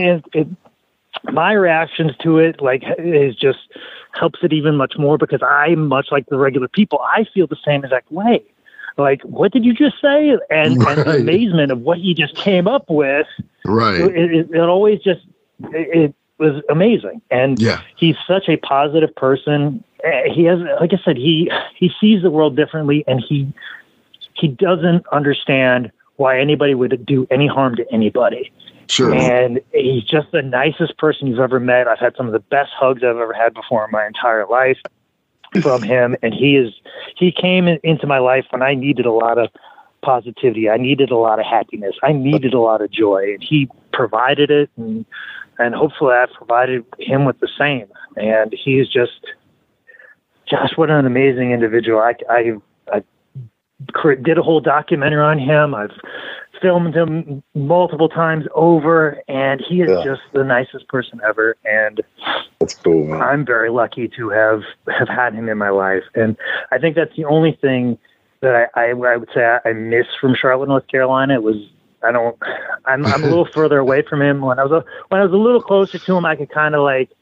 my reactions to it, is just helps it even much more, because I'm much like the regular people. I feel the same exact way. What did you just say? And the amazement of what he just came up with. Right. It always just, it was amazing. And he's such a positive person. He has, like I said, he sees the world differently, and he doesn't understand why anybody would do any harm to anybody. Sure. And he's just the nicest person you've ever met. I've had some of the best hugs I've ever had before in my entire life from him. And he came into my life when I needed a lot of positivity. I needed a lot of happiness. I needed a lot of joy, and he provided it. And hopefully I've provided him with the same. And he's just, gosh, what an amazing individual. I did a whole documentary on him. I've filmed him multiple times over, and he is just the nicest person ever. And that's cool, man. I'm very lucky to have had him in my life. And I think that's the only thing that I would say I miss from Charlotte, North Carolina. It was, I'm a little further away from him. When I was a little closer to him, I could kind of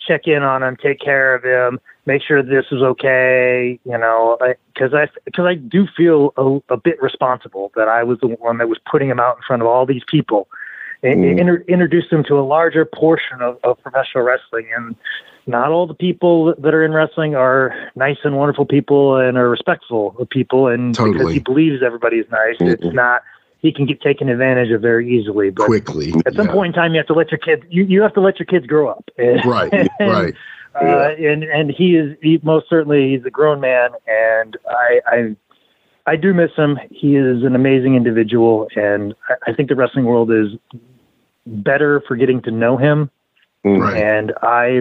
check in on him, take care of him, make sure this is okay, you know, because I do feel a bit responsible that I was the one that was putting him out in front of all these people and introduced him to a larger portion of professional wrestling. And not all the people that are in wrestling are nice and wonderful people and are respectful of people. And because he believes everybody is nice, it's not, he can get taken advantage of very easily. But quickly. At some point in time, you have to let your kids, you have to let your kids grow up. Right. Right. And he most certainly, he's a grown man, and I do miss him. He is an amazing individual, and I think the wrestling world is better for getting to know him. Right. And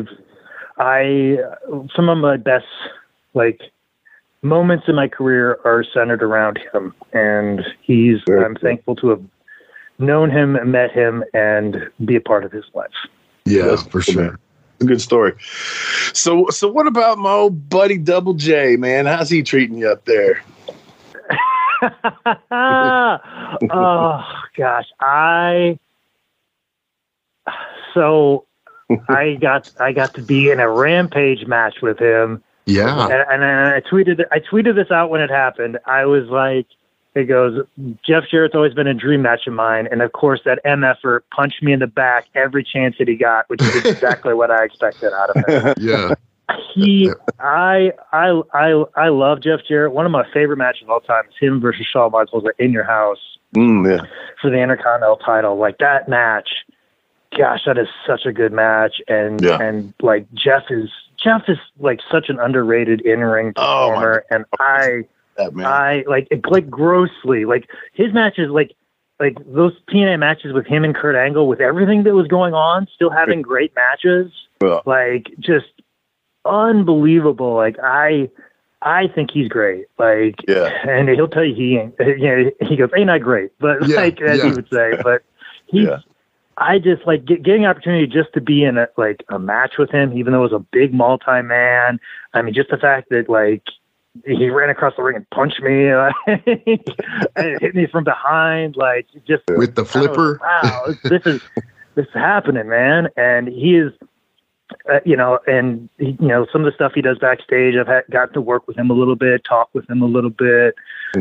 some of my best moments in my career are centered around him, and I'm thankful to have known him and met him and be a part of his life. Yeah, that's for sure. Man. A good story. So what about my old buddy Double J, man? How's he treating you up there? Oh gosh, I got to be in a Rampage match with him. Yeah, and I tweeted this out when it happened. I was like, it goes, Jeff Jarrett's always been a dream match of mine, and of course that MFer punched me in the back every chance that he got, which is exactly what I expected out of him. Yeah. I love Jeff Jarrett. One of my favorite matches of all time is him versus Shawn Michaels at In Your House for the Intercontinental title. Like that match, gosh, that is such a good match. And like Jeff is like such an underrated in-ring performer, and I like grossly, like his matches, like those TNA matches with him and Kurt Angle, with everything that was going on, still having great matches, like just unbelievable. Like I think he's great. Like, and he'll tell you he ain't. He goes, "Ain't I great?" But as he would say, but I just like getting an opportunity just to be in a match with him, even though it was a big multi-man. I mean, just the fact that like he ran across the ring and punched me, and hit me from behind, like just with the flipper. Wow, this is happening, man. And he is, and some of the stuff he does backstage, I've got to work with him a little bit, talk with him a little bit.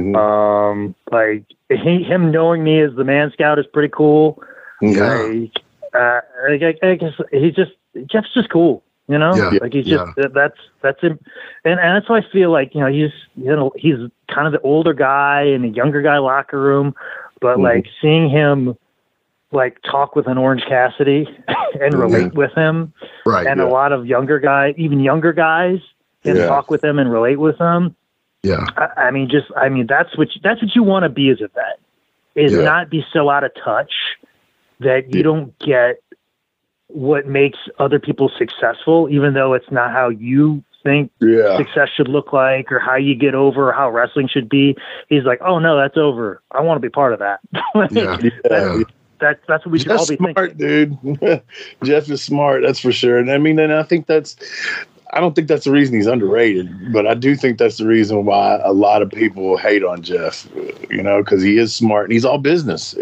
Like him knowing me as the Man Scout is pretty cool. Yeah. I guess Jeff's just cool, like he's just, that's him. And that's why I feel like, he's kind of the older guy in the younger guy locker room, but like seeing him like talk with an Orange Cassidy and relate with him, and a lot of younger guys can talk with him and relate with him. Yeah. I mean, that's what you want to be as a vet, is not be so out of touch that you don't get what makes other people successful, even though it's not how you think success should look like, or how you get over, or how wrestling should be. He's like, oh no, that's over. I want to be part of that. That's what we should all be smart, thinking. Dude. Jeff is smart, that's for sure. And I think I don't think that's the reason he's underrated, but I do think that's the reason why a lot of people hate on Jeff, because he is smart and he's all business.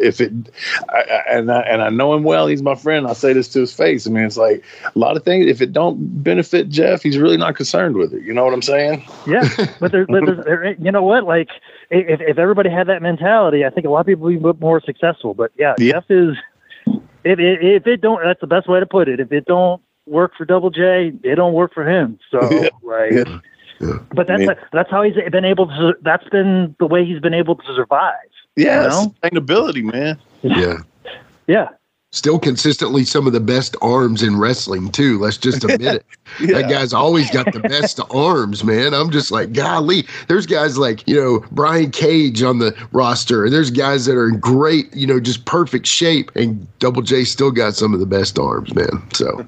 And I know him well, he's my friend. I say this to his face. I mean, it's like a lot of things, if it don't benefit Jeff, he's really not concerned with it. You know what I'm saying? Yeah. But there's you know what? Like if everybody had that mentality, I think a lot of people would be more successful. But Jeff is, if it don't, that's the best way to put it. If it don't work for Double J, it don't work for him. So but that's how he's been able to, that's been the way he's been able to survive. Sustainability, man. Yeah. Still consistently some of the best arms in wrestling too. Let's just admit it. That guy's always got the best arms, man. I'm just like, golly. There's guys like, Brian Cage on the roster, and there's guys that are in great, just perfect shape, and Double J still got some of the best arms, man. So,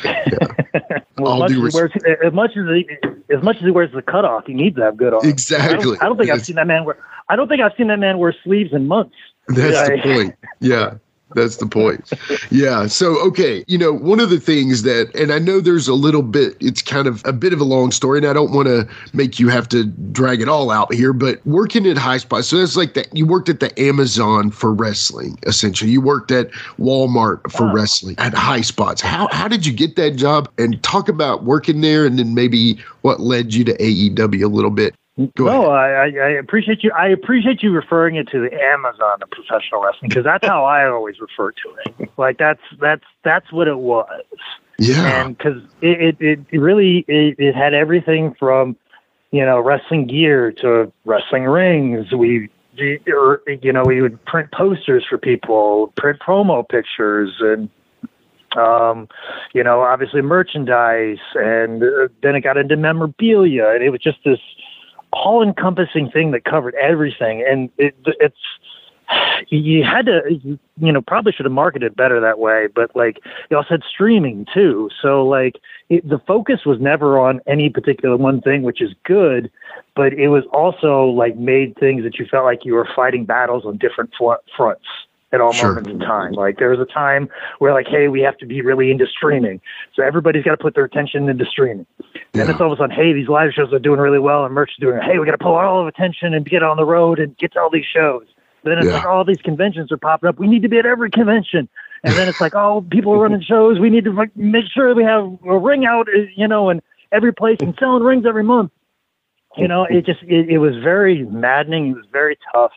well, as much as he wears the cutoff, he needs to have good arms. Exactly. I don't think I've seen that man wear sleeves in months. That's the point. Yeah. That's the point. Yeah. So, okay. One of the things that, and I know there's a little bit, it's kind of a bit of a long story, and I don't want to make you have to drag it all out here, but working at High Spots. So that's like that. You worked at the Amazon for wrestling, essentially. You worked at Walmart for wrestling at High Spots. How did you get that job? And talk about working there, and then maybe what led you to AEW a little bit. Go ahead. I appreciate you. I appreciate you referring it to the Amazon of professional wrestling, because that's how I always refer to it. Like that's what it was. Yeah. And because it really had everything from wrestling gear to wrestling rings. We would print posters for people, print promo pictures, and obviously merchandise, and then it got into memorabilia, and it was just this all-encompassing thing that covered everything. And it's you had to, probably should have marketed better that way, but like you also had streaming too. So like the focus was never on any particular one thing, which is good, but it was also like made things that you felt like you were fighting battles on different fronts at all moments in time. Like there was a time where like, hey, we have to be really into streaming. So everybody's got to put their attention into streaming. Then it's all of a sudden, hey, these live shows are doing really well and merch is doing, hey, we got to pull all of attention and get on the road and get to all these shows. Then it's like all these conventions are popping up. We need to be at every convention. And then it's like, oh, people are running shows. We need to like, make sure we have a ring out, in every place and selling rings every month. It was very maddening. It was very tough.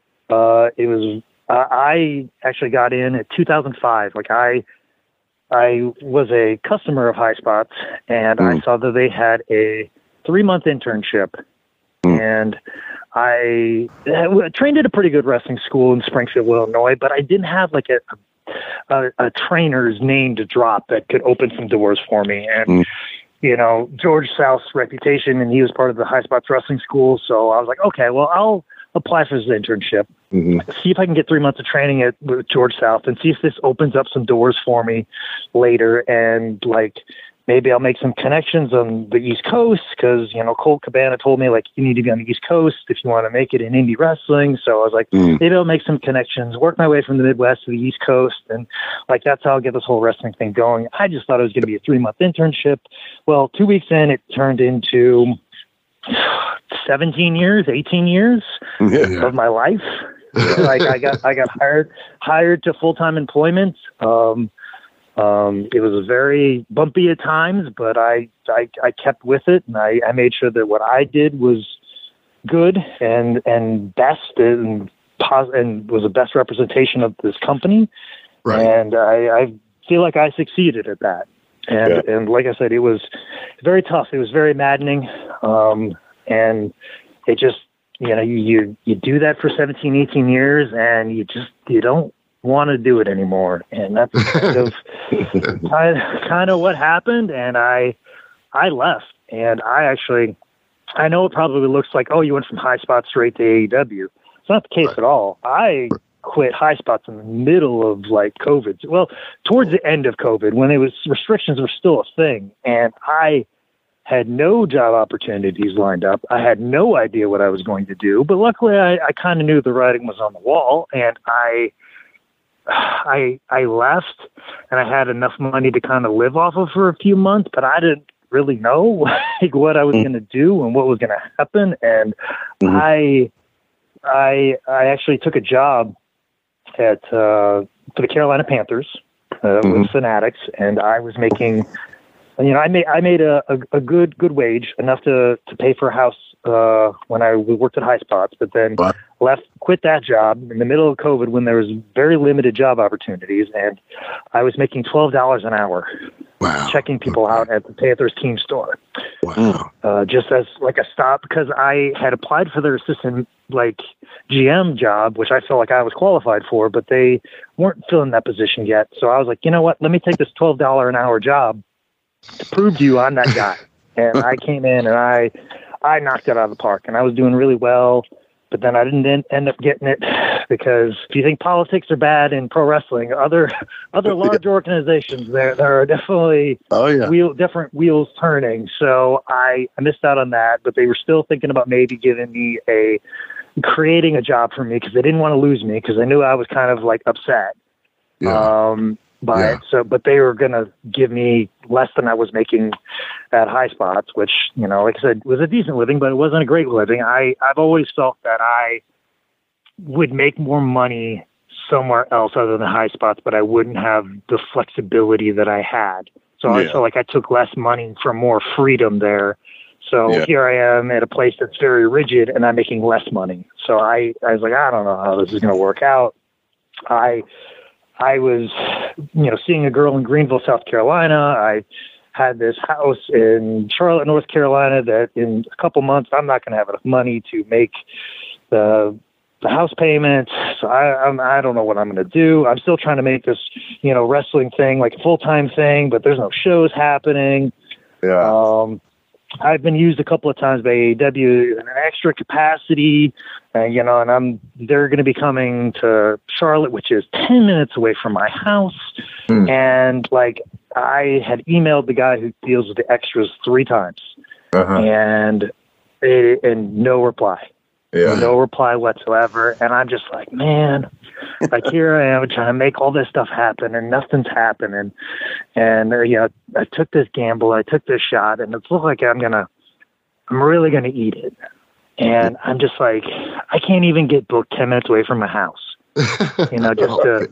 I actually got in at 2005. Like I was a customer of High Spots, and I saw that they had a 3-month internship, and I trained at a pretty good wrestling school in Springfield, Illinois, but I didn't have like a trainer's name to drop that could open some doors for me. And George South's reputation, and he was part of the High Spots Wrestling School, so I was like, okay, well, I'll apply for his internship, see if I can get 3 months of training with George South, and see if this opens up some doors for me later. And like, maybe I'll make some connections on the East Coast, because, Colt Cabana told me like, you need to be on the East Coast if you want to make it in indie wrestling. So I was like, maybe I'll make some connections, work my way from the Midwest to the East Coast. And like, that's how I'll get this whole wrestling thing going. I just thought it was going to be a 3-month internship. Well, 2 weeks in, it turned into 17 years, 18 years of my life. Like I got hired to full-time employment. It was very bumpy at times, but I kept with it, and I made sure that what I did was good and best and was the best representation of this company. Right. And I feel like I succeeded at that. And like I said, it was very tough. It was very maddening. And it just, you do that for 17, 18 years, and you don't want to do it anymore. And that's kind of what happened. And I left, and I know it probably looks like, oh, you went from High Spots straight to AEW. It's not the case at all. I quit High Spots in the middle of like COVID. Well, towards the end of COVID, when restrictions were still a thing, and I had no job opportunities lined up. I had no idea what I was going to do, but luckily I kind of knew the writing was on the wall, and I left, and I had enough money to kind of live off of for a few months, but I didn't really know like what I was going to do and what was going to happen. And I actually took a job for the Carolina Panthers with Fanatics, and I was making, I made a good wage, enough to pay for a house when I worked at High Spots, but then quit that job in the middle of COVID when there was very limited job opportunities, and I was making $12 an hour. Wow. Checking people out at the Panthers team store. Wow. Just as like a stop, because I had applied for their assistant like GM job, which I felt like I was qualified for, but they weren't filling that position yet. So I was like, you know what, let me take this $12 an hour job to prove to you I'm that guy. And I came in and I knocked it out of the park, and I was doing really well. But then I didn't end up getting it, because if you think politics are bad in pro wrestling, other large organizations, there are definitely different wheels turning. So I missed out on that, but they were still thinking about maybe giving me creating a job for me, because they didn't want to lose me, because they knew I was kind of like upset. But they were going to give me less than I was making at High Spots, which, you know, like I said, was a decent living, but it wasn't a great living. I've always felt that I would make more money somewhere else other than High Spots, but I wouldn't have the flexibility that I had. So I felt like I took less money for more freedom there. So here I am at a place that's very rigid and I'm making less money. So I was like, I don't know how this is going to work out. I was, you know, seeing a girl in Greenville, South Carolina. I had this house in Charlotte, North Carolina that in a couple months, I'm not going to have enough money to make the house payment. So I don't know what I'm going to do. I'm still trying to make this, you know, wrestling thing like a full-time thing, but there's no shows happening. Yeah. I've been used a couple of times by AEW in an extra capacity, you know, and they're going to be coming to Charlotte, which is 10 minutes away from my house. And like, I had emailed the guy who deals with the extras 3 times and no reply. No reply whatsoever. And I'm just like, man, like here I am trying to make all this stuff happen and nothing's happening. And, you know, I took this gamble, I took this shot, and it looks like I'm really going to eat it. And I'm just like, I can't even get booked 10 minutes away from my house, you know, just to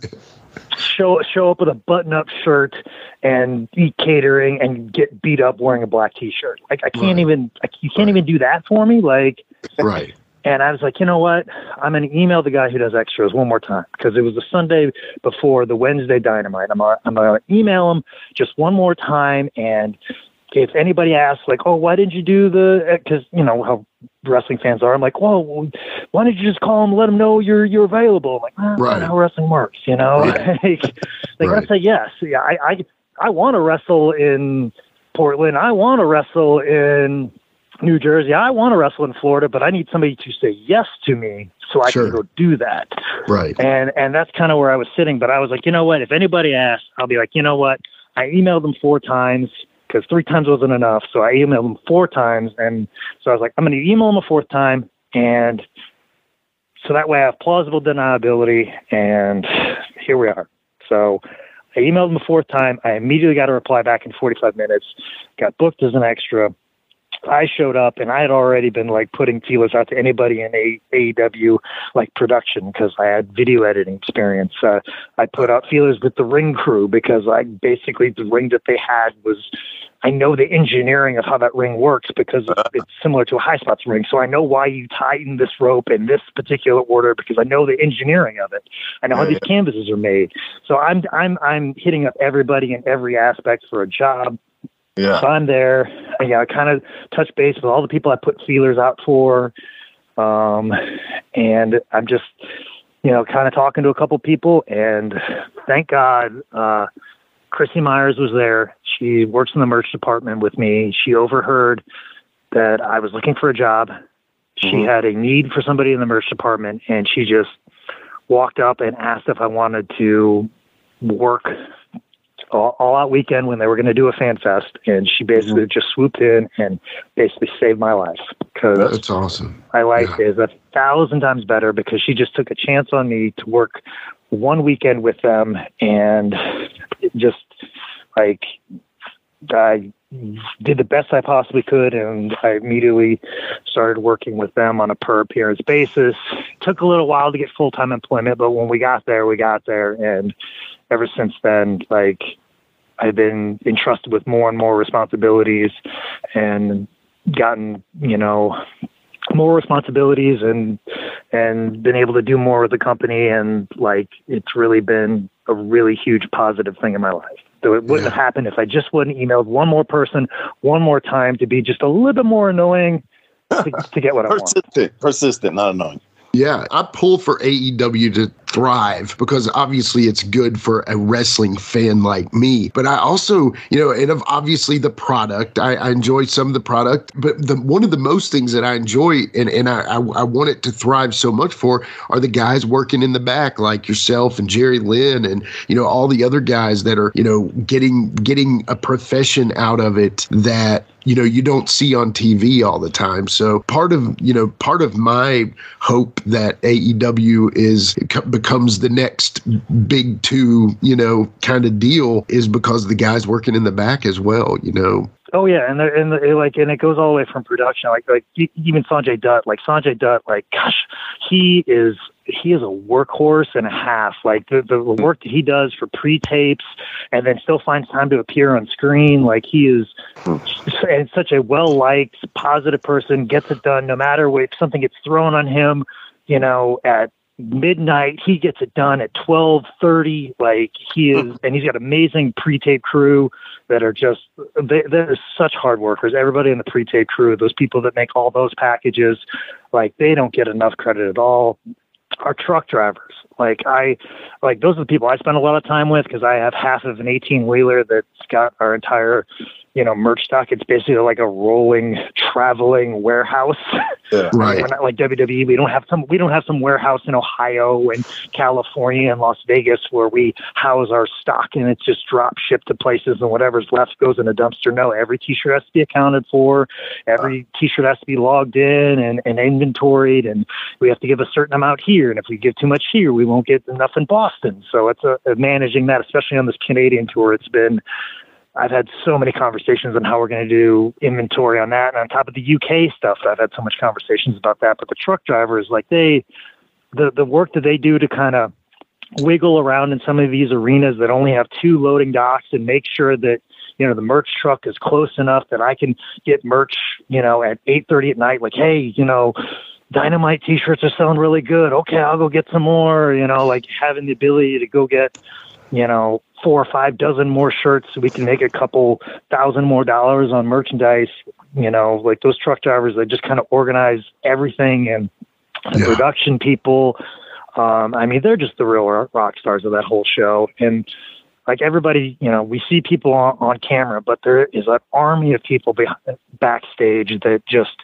show up with a button-up shirt and eat catering and get beat up wearing a black T-shirt. Like I can't even, you can't even do that for me. Like, right. And I was like, you know what? I'm going to email the guy who does extras one more time because it was the Sunday before the Wednesday Dynamite. I'm going to email him just one more time. And if anybody asks, like, oh, why didn't you do because you know how wrestling fans are. I'm like, well, why don't you just call him, let him know you're available? I'm like, that's not how wrestling works, you know? They got to say yes. Yeah, I want to wrestle in Portland. I want to wrestle in New Jersey. I want to wrestle in Florida, but I need somebody to say yes to me so I can go do that. Right. And that's kind of where I was sitting. But I was like, you know what? If anybody asks, I'll be like, you know what? I emailed them 4 times because 3 times wasn't enough. So I emailed them 4 times. And so I was like, I'm going to email them a 4th time. And so that way I have plausible deniability. And here we are. So I emailed them a 4th time. I immediately got a reply back in 45 minutes, got booked as an extra. I showed up and I had already been like putting feelers out to anybody in AEW like production because I had video editing experience. I put out feelers with the ring crew because basically the ring that they had was, I know the engineering of how that ring works because it's similar to a High Spots ring. So I know why you tighten this rope in this particular order because I know the engineering of it. I know how these canvases are made. So I'm hitting up everybody in every aspect for a job. Yeah. So I'm there. I kind of touch base with all the people I put feelers out for. And I'm just, kind of talking to a couple people, and thank God, Chrissy Myers was there. She works in the merch department with me. She overheard that I was looking for a job. She had a need for somebody in the merch department, and she just walked up and asked if I wanted to work all out weekend when they were going to do a fan fest, and she basically just swooped in and basically saved my life. That's awesome. My life is 1,000 times better because she just took a chance on me to work one weekend with them, and just like I did the best I possibly could, and I immediately started working with them on a per appearance basis. It took a little while to get full-time employment, but when we got there, and ever since then, like, I've been entrusted with more and more responsibilities and gotten, more responsibilities and been able to do more with the company. And like, it's really been a really huge positive thing in my life. So it wouldn't have happened if I just wouldn't emailed one more person one more time to be just a little bit more annoying to get what I want. Persistent, not annoying. Yeah, I pull for AEW to thrive because obviously it's good for a wrestling fan like me. But I also, and obviously the product, I enjoy some of the product. But one of the most things that I enjoy and I want it to thrive so much for are the guys working in the back like yourself and Jerry Lynn and, all the other guys that are, getting a profession out of it that you don't see on TV all the time. So part of my hope that AEW becomes the next big two, kind of deal is because the guys working in the back as well, Oh yeah, and it goes all the way from production, like even Sanjay Dutt, gosh, he is a workhorse and a half. Like the work that he does for pre-tapes, and then still finds time to appear on screen. Like he is, and such a well-liked, positive person. Gets it done no matter if something gets thrown on him. At midnight, he gets it done at 12:30. Like he is, and he's got amazing pre-tape crew that are just they're such hard workers. Everybody in the pre-tape crew, those people that make all those packages, like they don't get enough credit at all. Our truck drivers, those are the people I spend a lot of time with because I have half of an 18-wheeler that's got our entire merch stock. It's basically like a rolling, traveling warehouse. Yeah. Right. We're not like WWE. We don't have some warehouse in Ohio and California and Las Vegas where we house our stock and it's just drop shipped to places and whatever's left goes in a dumpster. No, every T-shirt has to be accounted for. Every T-shirt has to be logged in and inventoried, and we have to give a certain amount here. And if we give too much here, we won't get enough in Boston. So it's managing that, especially on this Canadian tour. I've had so many conversations on how we're going to do inventory on that. And on top of the UK stuff, I've had so much conversations about that. But the truck drivers, the work that they do to kind of wiggle around in some of these arenas that only have 2 loading docks and make sure that, the merch truck is close enough that I can get merch, at 8:30 at night. Like, hey, Dynamite T-shirts are selling really good. Okay, I'll go get some more, having the ability to go get, 4 or 5 dozen more shirts so we can make a couple $1,000 more on merchandise. Those truck drivers, they just kind of organize everything and production people. They're just the real rock stars of that whole show. And everybody, we see people on camera, but there is an army of people backstage that just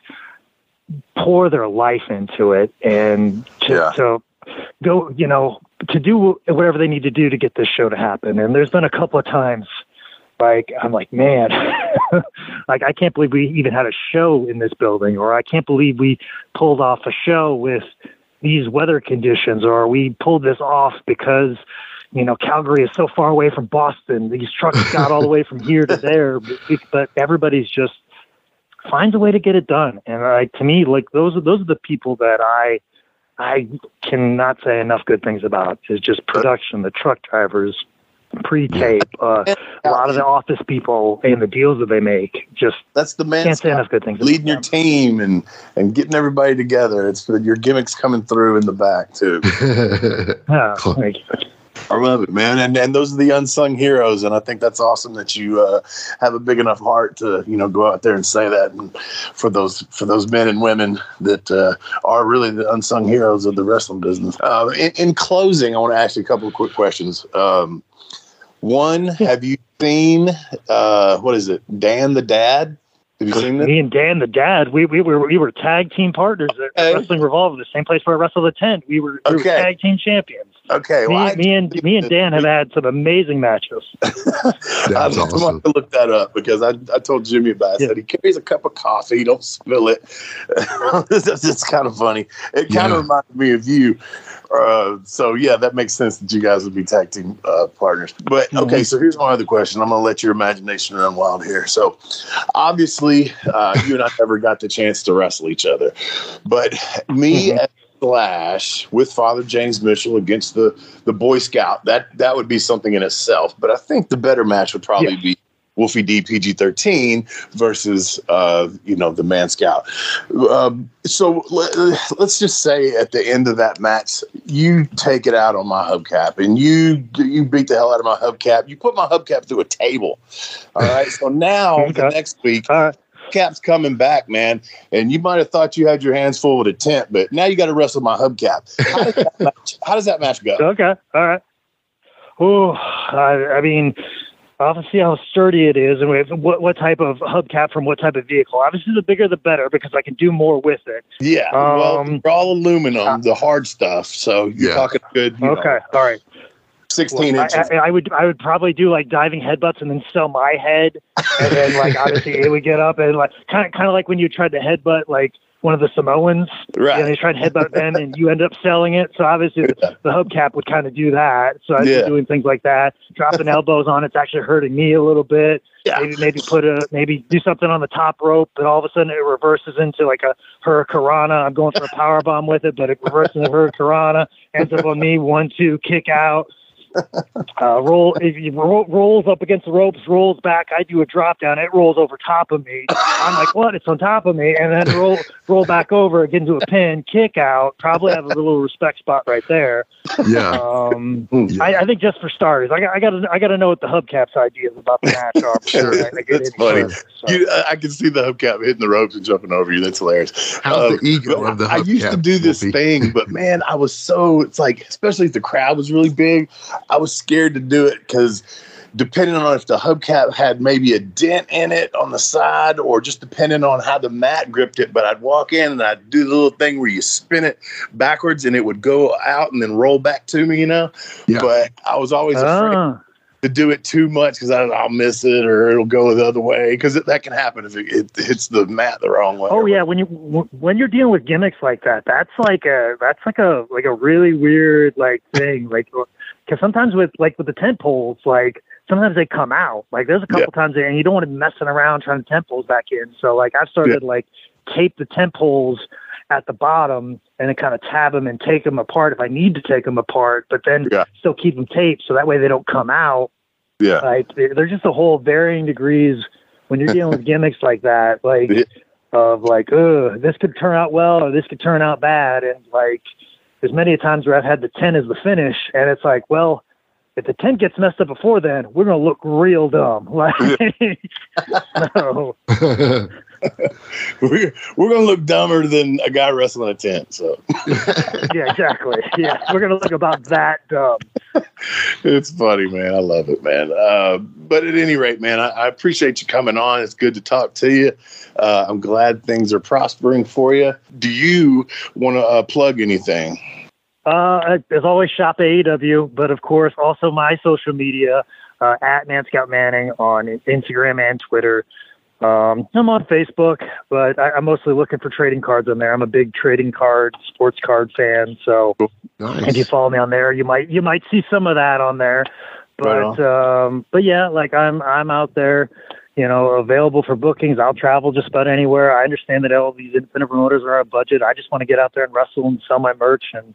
pour their life into it and to go, to do whatever they need to do to get this show to happen. And there's been a couple of times, I'm like, man, I can't believe we even had a show in this building, or I can't believe we pulled off a show with these weather conditions, or we pulled this off because, Calgary is so far away from Boston. These trucks got all the way from here to there, but everybody's just finds a way to get it done. And to me, those are the people that I cannot say enough good things about. Is just production, the truck drivers, pre-tape, a lot of the office people and the deals that they make. Just that's the man. Can't say enough good things. Leading your team and getting everybody together. It's your gimmicks coming through in the back too. Thank you. I love it, man. And those are the unsung heroes. And I think that's awesome that you have a big enough heart to, go out there and say that. And for those men and women that are really the unsung heroes of the wrestling business. In closing, I want to ask you a couple of quick questions. One, have you seen, what is it, Dan the Dad? Have you seen that? Me and Dan the Dad, we were tag team partners at Wrestling Revolver, the same place where I wrestled the tent. We were tag team champions. Okay, me and Dan have had some amazing matches. I just want to look that up because I told Jimmy about it. I said he carries a cup of coffee, don't spill it. It's kind of funny. It kind of reminded me of you. So that makes sense that you guys would be tag team partners. But okay, so here's my other question. I'm going to let your imagination run wild here. So obviously, you and I never got the chance to wrestle each other, but me as Flash with Father James Mitchell against the Boy Scout, that would be something in itself. But I think the better match would probably be Wolfie D PG-13 versus the Man Scout. So let's just say at the end of that match, you take it out on my hubcap and you beat the hell out of my hubcap. You put my hubcap through a table. All right. So now the next week, hubcap's coming back, man, and you might have thought you had your hands full with a tent, but now you got to wrestle my hubcap. How does that match go? Okay. All right. Oh, I mean, obviously how sturdy it is and what type of hubcap from what type of vehicle. Obviously the bigger the better because I can do more with it. Yeah. Well, they're all aluminum, the hard stuff. So you're talking good. Okay. All right. 16 inches. I would probably do like diving headbutts and then sell my head, and then like obviously it would get up and like kind of like when you tried to headbutt like one of the Samoans, right? You tried to headbutt them and you end up selling it. So obviously the hubcap would kind of do that. So I'd be doing things like that, dropping elbows on it's actually hurting me a little bit. Yeah. Maybe do something on the top rope, but all of a sudden it reverses into like a Hurricanrana. I'm going for a power bomb with it, but it reverses into Hurricanrana, ends up on me 1-2 kick out. Rolls up against the ropes, rolls back. I do a drop down. It rolls over top of me. I'm like, what? It's on top of me, and then roll back over, get into a pin, kick out. Probably have a little respect spot right there. Yeah. I think just for starters, I got to know what the hubcap's ideas about the match are. Sure. That's funny. I can see the hubcap hitting the ropes and jumping over you. That's hilarious. How's the ego of the hubcap? I used to do this thing, but man, I was it's like, especially if the crowd was really big, I was scared to do it because depending on if the hubcap had maybe a dent in it on the side or just depending on how the mat gripped it, but I'd walk in and I'd do the little thing where you spin it backwards and it would go out and then roll back to me, Yeah. But I was always afraid to do it too much because I'll miss it or it'll go the other way because that can happen if it hits the mat the wrong way. Oh yeah, when you're dealing with gimmicks like that, that's like a really weird like thing like. Because sometimes with the tent poles, like sometimes they come out. Like there's a couple times and you don't want to be messing around trying to tent poles back in. So like I've started like tape the tent poles at the bottom and then kind of tab them and take them apart if I need to take them apart, but then still keep them taped so that way they don't come out. Yeah. Like there's just a whole varying degrees when you're dealing with gimmicks like that, like of like, this could turn out well or this could turn out bad. And like, there's many times where I've had the 10 as the finish, and it's like, well, if the 10 gets messed up before then, we're going to look real dumb. Like, no. We're going to look dumber than a guy wrestling a tent. So yeah, exactly. Yeah, we're going to look about that dumb. It's funny, man. I love it, man. But at any rate, man, I appreciate you coming on. It's good to talk to you. I'm glad things are prospering for you. Do you want to plug anything? As always, shop AEW, but of course, also my social media at Manscout Manning on Instagram and Twitter. I'm on Facebook, but I'm mostly looking for trading cards on there. I'm a big trading card, sports card fan. So if you follow me on there, you might see some of that on there. But yeah, like I'm out there, available for bookings. I'll travel just about anywhere. I understand that all these independent promoters are on a budget. I just want to get out there and wrestle and sell my merch and,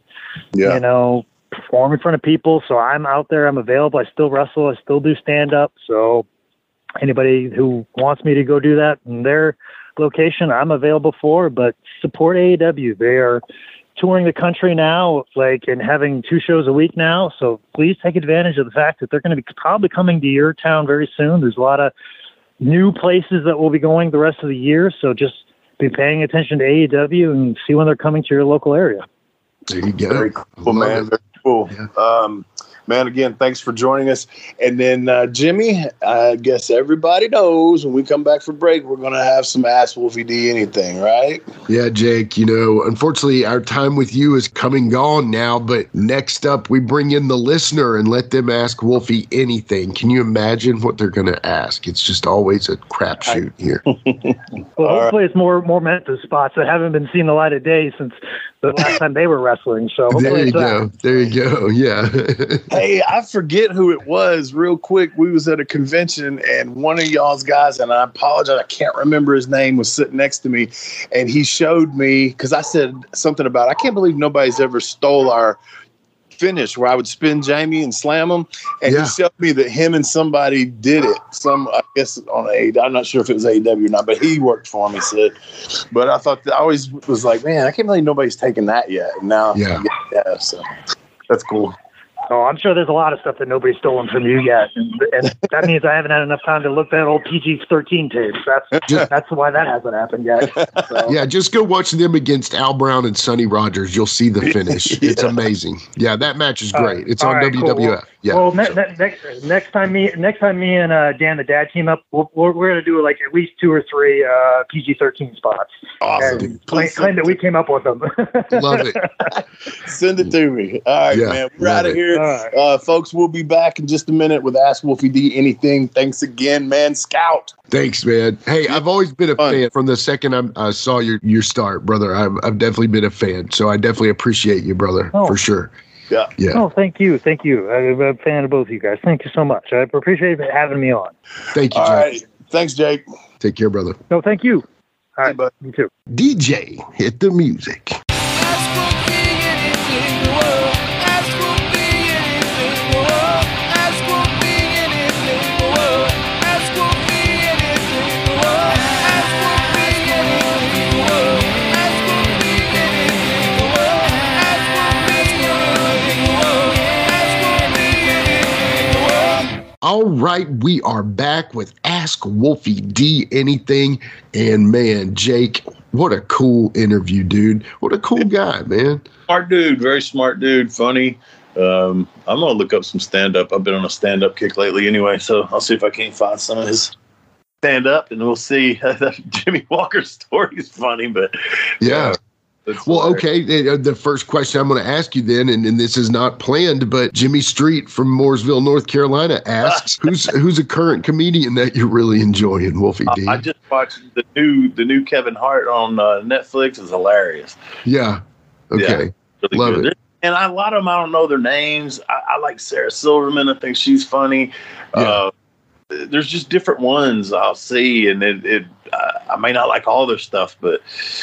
perform in front of people. So I'm out there. I'm available. I still wrestle. I still do stand up. So anybody who wants me to go do that in their location, I'm available for, but support AEW. They are touring the country now, and having 2 shows a week now. So please take advantage of the fact that they're going to be probably coming to your town very soon. There's a lot of new places that will be going the rest of the year. So just be paying attention to AEW and see when they're coming to your local area. There you go. Very cool, man. Very cool. Yeah. Man, again, thanks for joining us. And then, Jimmy, I guess everybody knows when we come back for break, we're going to have some Ask Wolfie D anything, right? Yeah, Jake, unfortunately, our time with you is coming gone now. But next up, we bring in the listener and let them ask Wolfie anything. Can you imagine what they're going to ask? It's just always a crapshoot here. Well, hopefully it's more Memphis spots that haven't been seen the light of day since the last time they were wrestling. So there you go. There you go. Yeah. Hey, I forget who it was real quick. We was at a convention and one of y'all's guys, and I apologize, I can't remember his name, was sitting next to me, and he showed me, because I said something about, I can't believe nobody's ever stole our finish where I would spin Jamie and slam him, and he showed me that him and somebody did it. I guess on I'm not sure if it was AEW or not, but he worked for him, he said. But I thought I always was like, man, I can't believe nobody's taken that yet. Now, so that's cool. Oh, I'm sure there's a lot of stuff that nobody's stolen from you yet, and that means I haven't had enough time to look at old PG-13 tapes. That's why that hasn't happened yet. So. Yeah, just go watch them against Al Brown and Sonny Rogers. You'll see the finish. It's amazing. Yeah, that match is great. It's on WWF. Cool. Yeah. Well, next time me and Dan the dad team up, we're going to do like at least 2 or 3 PG-13 spots. Awesome. And claim that we came up with them. Love it. Send it to me. All right, man. We're out of here. Right. Folks, we'll be back in just a minute with Ask Wolfie D Anything. Thanks again, man. Scout. Thanks, man. Hey, I've always been a fan from the second I saw your start, brother. I've definitely been a fan, so I definitely appreciate you, brother, for sure. Yeah. Oh, thank you. I'm a fan of both of you guys. Thank you so much. I appreciate having me on. Thank you, All Jake. right. Thanks, Jake. Take care, brother. No, thank you. All right, bud. You too. DJ, hit the music. All right, we are back with Ask Wolfie D Anything. And man, Jake, what a cool interview, dude. What a cool guy, man. Smart dude, very smart dude, funny. I'm going to look up some stand-up. I've been on a stand-up kick lately anyway, so I'll see if I can't find some of his stand-up, and we'll see. Jimmy Walker's story is funny, but... Yeah. Well, okay. The first question I'm going to ask you then, and this is not planned, but Jimmy Street from Mooresville, North Carolina asks, who's a current comedian that you're really enjoying, Wolfie D? I just watched the new Kevin Hart on Netflix. It's hilarious. Yeah. Okay. Yeah, really Love good. it. And a lot of them, I don't know their names. I like Sarah Silverman. I think she's funny. Yeah. There's just different ones I'll see, and I may not like all their stuff, but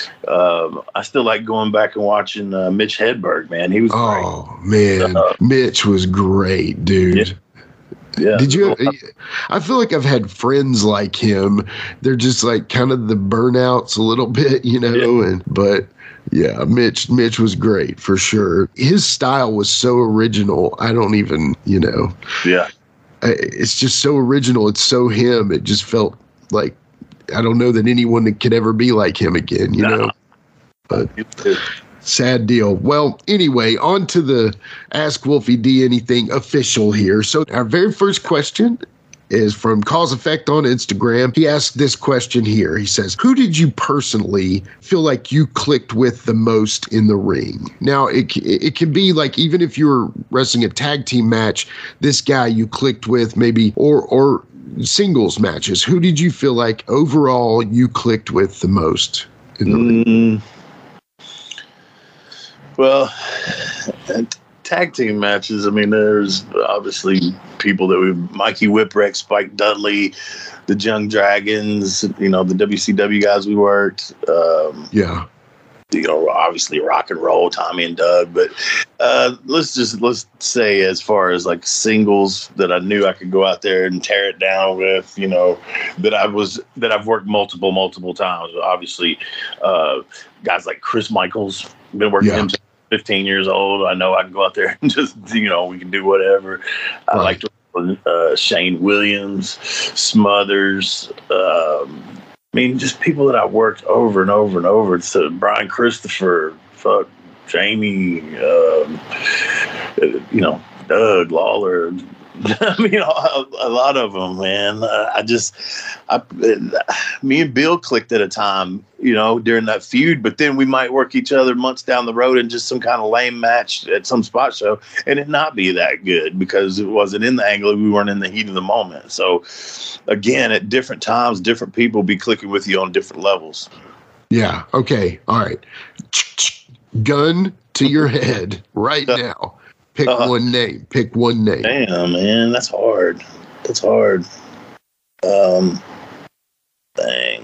I still like going back and watching Mitch Hedberg, man. He was great. Oh, man. Mitch was great, dude. Yeah. Did you? I feel like I've had friends like him. They're just like kind of the burnouts a little bit, you know, but yeah, Mitch was great for sure. His style was so original. I don't even, Yeah. It's just so original. It's so him. It just felt like, I don't know that anyone that could ever be like him again, you know, but sad deal. Well, anyway, on to the Ask Wolfie D Anything official here. So our very first question is from Cause Effect on Instagram. He asked this question here. He says, who did you personally feel like you clicked with the most in the ring? Now, it can be like, even if you're wrestling a tag team match, this guy you clicked with maybe, or singles matches. Who did you feel like overall you clicked with the most in the ring? Well, tag team matches, I mean, there's obviously people that Mikey Whipwreck, Spike Dudley, the Young Dragons, the WCW guys we worked. Obviously Rock and Roll, Tommy and Doug. But let's say as far as like singles that I knew I could go out there and tear it down with, that I've worked multiple times. Obviously, guys like Chris Michaels, been working him 15 years old. I know I can go out there and just, we can do whatever. I like to work with Shane Williams, Smothers, just people that I worked over and over and over. So Brian Christopher, Jamie, Doug Lawler. A lot of them, man. Me and Bill clicked at a time, during that feud, but then we might work each other months down the road in just some kind of lame match at some spot show and it not be that good because it wasn't in the angle. We weren't in the heat of the moment. So again, at different times, different people be clicking with you on different levels. Yeah. Okay. All right. Gun to your head right now. Pick one name. Pick one name. Damn, man, that's hard. Dang.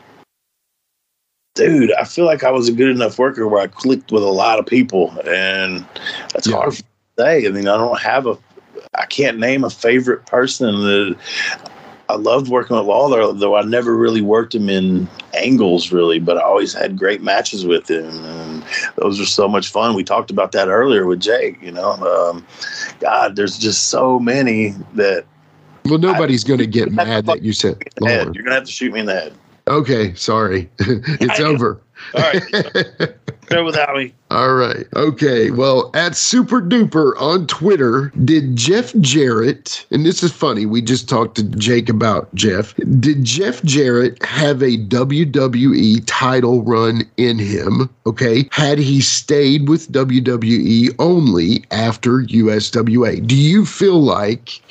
Dude, I feel like I was a good enough worker where I clicked with a lot of people, and that's hard to say. I mean, I can't name a favorite person. I loved working with Lawler, though I never really worked him in angles, really, but I always had great matches with him, and those are so much fun. We talked about that earlier with Jake, God, there's just so many that... Well, nobody's going to get mad that you said Lawler. You're going to have to shoot me in the head. Okay, sorry. It's over. All right. Go without me. All right. Okay. Well, at Super Duper on Twitter, did Jeff Jarrett, and this is funny, we just talked to Jake about Jeff. Did Jeff Jarrett have a WWE title run in him? Okay. Had he stayed with WWE only after USWA? Do you feel like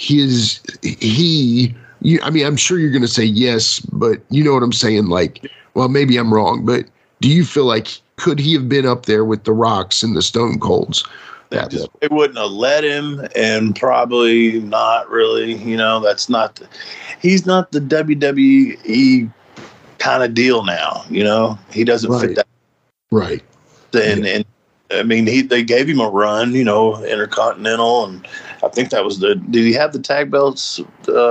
I mean, I'm sure you're going to say yes, but you know what I'm saying? Like, well, maybe I'm wrong, but do you feel like could he have been up there with the Rocks and the Stone Colds? They wouldn't have let him, and probably not really. You know, he's not the WWE kind of deal now. You know, he doesn't fit that. Right. And I mean, they gave him a run, you know, Intercontinental, and I think that was did he have the tag belts?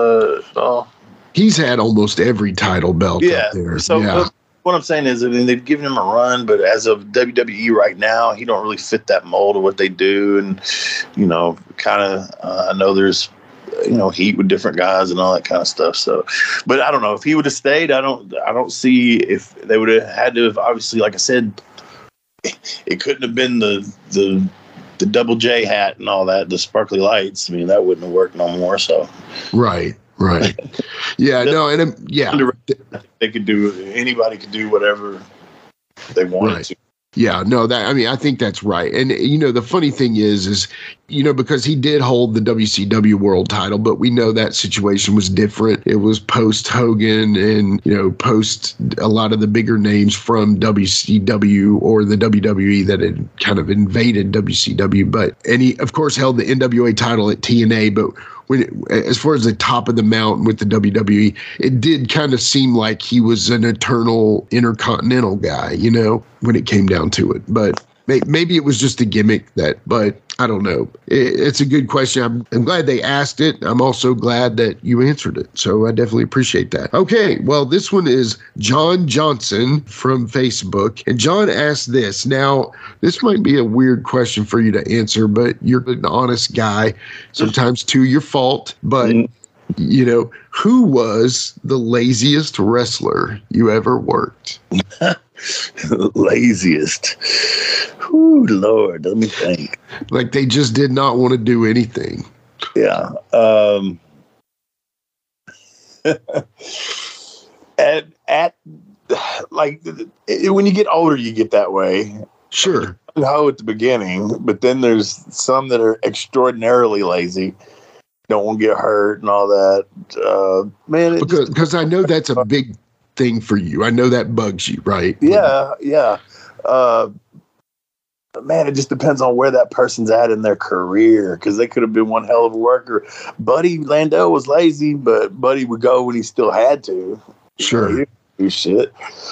He's had almost every title belt up there. So what I'm saying is, I mean, they've given him a run, but as of WWE right now, he don't really fit that mold of what they do. And, you know, kind of, I know there's, you know, heat with different guys and all that kind of stuff. So, but I don't know if he would have stayed. I don't see if they would have had to have, obviously, like I said, it couldn't have been the double J hat and all that, the sparkly lights. I mean, that wouldn't have worked no more. So, right. Yeah, no, and they could do. Anybody could do whatever they wanted to. Yeah, no, I think that's right. And, you know, the funny thing is, you know, because he did hold the WCW world title, but we know that situation was different. It was post Hogan and, you know, post a lot of the bigger names from WCW or the WWE that had kind of invaded WCW. And he, of course, held the NWA title at TNA, but as far as the top of the mountain with the WWE, it did kind of seem like he was an eternal Intercontinental guy, you know, when it came down to it. But maybe it was just a gimmick but I don't know. It's a good question. I'm glad they asked it. I'm also glad that you answered it. So I definitely appreciate that. Okay, well, this one is John Johnson from Facebook. And John asked this. Now, this might be a weird question for you to answer, but you're an honest guy, sometimes to your fault. But, you know, who was the laziest wrestler you ever worked? Laziest. Ooh, Lord, let me think. Like they just did not want to do anything. Yeah. At like when you get older, you get that way. Sure. How at the beginning, but then there's some that are extraordinarily lazy. Don't want to get hurt and all that. Man, because I know that's a big thing for you. I know that bugs you, right? Yeah. Man, it just depends on where that person's at in their career, because they could have been one hell of a worker. Buddy Landau was lazy, but Buddy would go when he still had to. Sure. You know, do shit.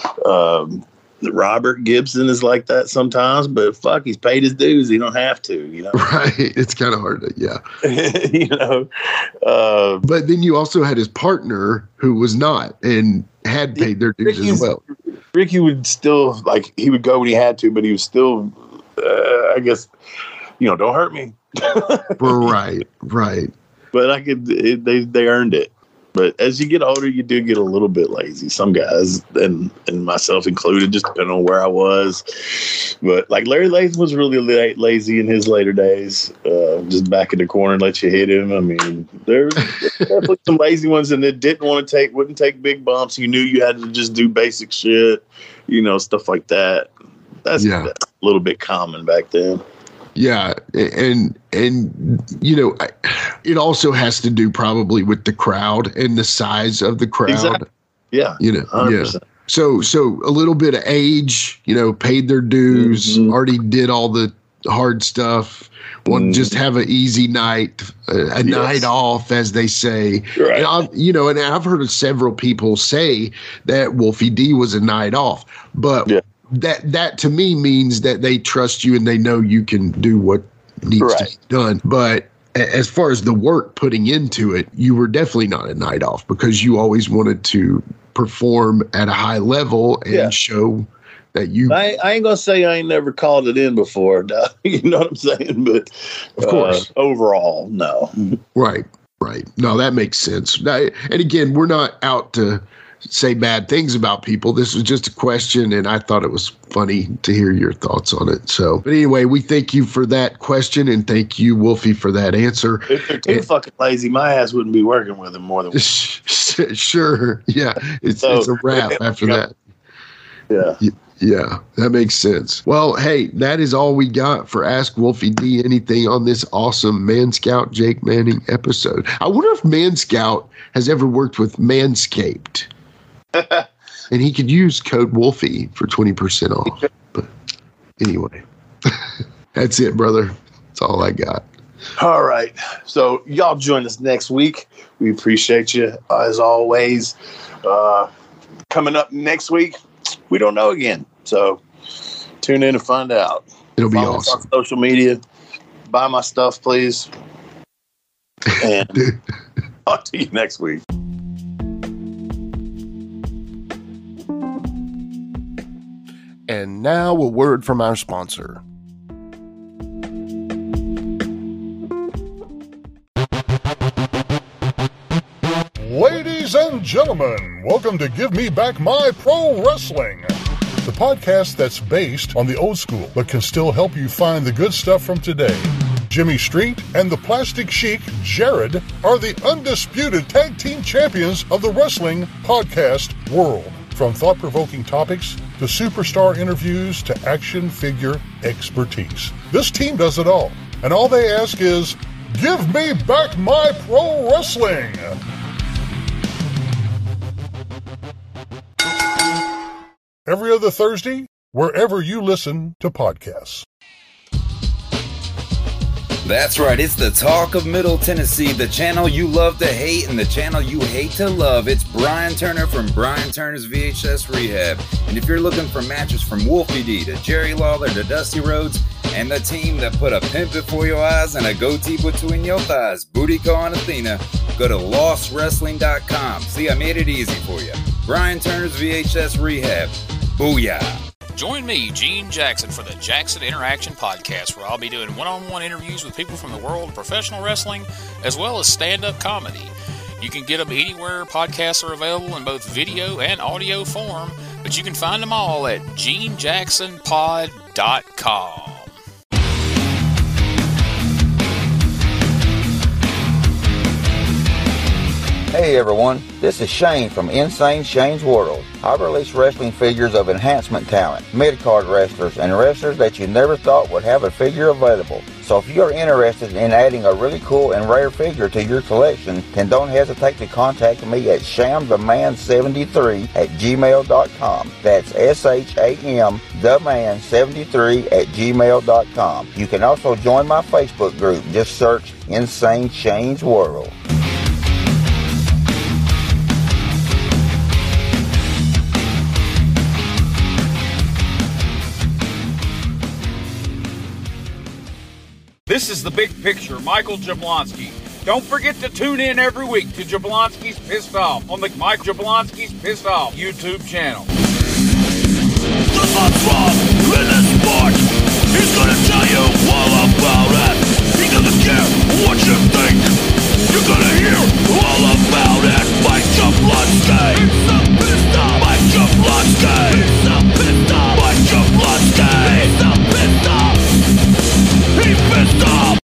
Robert Gibson is like that sometimes, but fuck, he's paid his dues. He don't have to, you know. Right. It's kind of hard to, you know. But then you also had his partner who was not and had paid their dues as well. Ricky would still, like, he would go when he had to, but he was still, I guess, you know, don't hurt me. Right. But they earned it. But as you get older, you do get a little bit lazy. Some guys, and myself included, just depending on where I was. But like Larry Latham was really lazy in his later days, just back in the corner and let you hit him. I mean, there's definitely some lazy ones, and that wouldn't take big bumps. You knew you had to just do basic shit, you know, stuff like that. That's a little bit common back then. Yeah, and you know, it also has to do probably with the crowd and the size of the crowd. Exactly. Yeah, you know, 100%. Yeah. So a little bit of age, you know, paid their dues, already did all the hard stuff. Want to just have an easy night, a night off, as they say. Right. And I've heard of several people say that Wolfie D was a night off, but. Yeah. That to me means that they trust you and they know you can do what needs to be done. But as far as the work putting into it, you were definitely not a night off because you always wanted to perform at a high level and show that you. I ain't gonna say I ain't never called it in before. You know what I'm saying? But of course, overall, no. Right. No, that makes sense. And again, we're not out to say bad things about people. This was just a question, and I thought it was funny to hear your thoughts on it. So, but anyway, we thank you for that question, and thank you, Wolfie, for that answer. If they're too fucking lazy, my ass wouldn't be working with them more than once. Sure. Yeah. It's a wrap after that. Yeah. Yeah, that makes sense. Well, hey, that is all we got for Ask Wolfie D Anything on this awesome Man Scout Jake Manning episode. I wonder if Man Scout has ever worked with Manscaped. And he could use code Wolfie for 20% off. But anyway, that's it, brother. That's all I got. All right. So y'all join us next week. We appreciate you as always. Coming up next week, we don't know again. So tune in to find out. It'll be Follow awesome. us on social media. Buy my stuff, please. And talk to you next week. And now a word from our sponsor. Ladies and gentlemen, welcome to Give Me Back My Pro Wrestling, the podcast that's based on the old school but can still help you find the good stuff from today. Jimmy Street and the Plastic Sheik, Jared, are the undisputed tag team champions of the wrestling podcast world. From thought-provoking topics to superstar interviews to action figure expertise. This team does it all, and all they ask is, give me back my pro wrestling! Every other Thursday, wherever you listen to podcasts. That's right, it's the Talk of Middle Tennessee, the channel you love to hate and the channel you hate to love. It's Brian Turner from Brian Turner's VHS Rehab. And if you're looking for matches from Wolfie D to Jerry Lawler to Dusty Rhodes and the team that put a pimp before your eyes and a goatee between your thighs, Booty Call and Athena, go to lostwrestling.com. See, I made it easy for you. Brian Turner's VHS Rehab. Booyah. Join me, Gene Jackson, for the Jackson Interaction Podcast, where I'll be doing one-on-one interviews with people from the world of professional wrestling, as well as stand-up comedy. You can get them anywhere podcasts are available in both video and audio form, but you can find them all at genejacksonpod.com. Hey everyone, this is Shane from Insane Shane's World. I release wrestling figures of enhancement talent, mid-card wrestlers, and wrestlers that you never thought would have a figure available. So if you're interested in adding a really cool and rare figure to your collection, then don't hesitate to contact me at shamtheman73@gmail.com. That's SHAMtheman73@gmail.com. You can also join my Facebook group. Just search Insane Shane's World. This is The Big Picture, Michael Jablonski. Don't forget to tune in every week to Jablonski's Pissed Off on the Mike Jablonski's Pissed Off YouTube channel. The wrong in this sport. He's gonna tell you all about it. He doesn't care what you think. You're gonna hear all about it. Mike Jablonski. He's so pissed off. Mike Jablonski. He's so pissed off. Mike Jablonski. He's so pissed off. He's pissed off!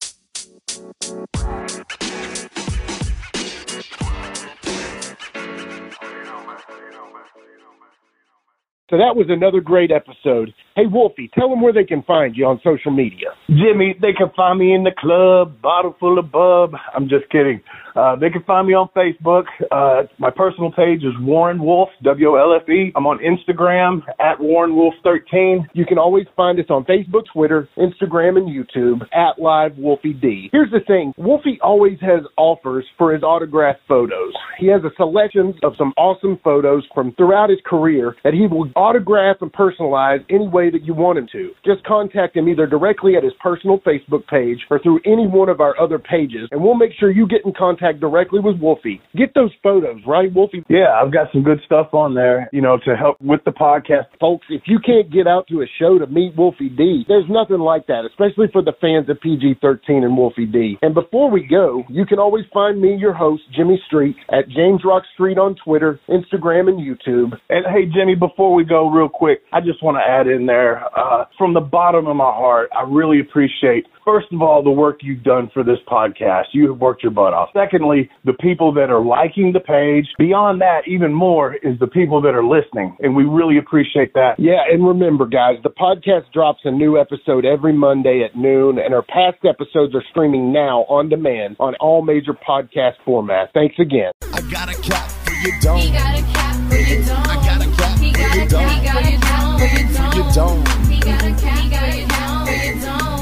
So that was another great episode. Hey, Wolfie, tell them where they can find you on social media. Jimmy, they can find me in the club, bottle full of bub. I'm just kidding. They can find me on Facebook. My personal page is Warren Wolf, WOLFE. I'm on Instagram at WarrenWolf13. You can always find us on Facebook, Twitter, Instagram, and YouTube at LiveWolfieD. Here's the thing. Wolfie always has offers for his autographed photos. He has a selection of some awesome photos from throughout his career that he will autograph and personalize any way that you want him to. Just contact him either directly at his personal Facebook page or through any one of our other pages, and we'll make sure you get in contact directly with Wolfie. Get those photos, right, Wolfie? Yeah, I've got some good stuff on there, to help with the podcast. Folks, if you can't get out to a show to meet Wolfie D, there's nothing like that, especially for the fans of PG-13 and Wolfie D. And before we go, you can always find me, your host, Jimmy Street, at James Rock Street on Twitter, Instagram, and YouTube. And hey, Jimmy, before we go real quick, I just want to add in there, from the bottom of my heart, I really appreciate, first of all, the work you've done for this podcast. You have worked your butt off. Secondly, the people that are liking the page. Beyond that, even more, is the people that are listening, and we really appreciate that. Yeah, and remember, guys, the podcast drops a new episode every Monday at noon, and our past episodes are streaming now on demand on all major podcast formats. Thanks again. I got a cap for your dome. He got a cap for your dome. I got a cap for your dome. He got a cap for your dome. He got a cap for your dome.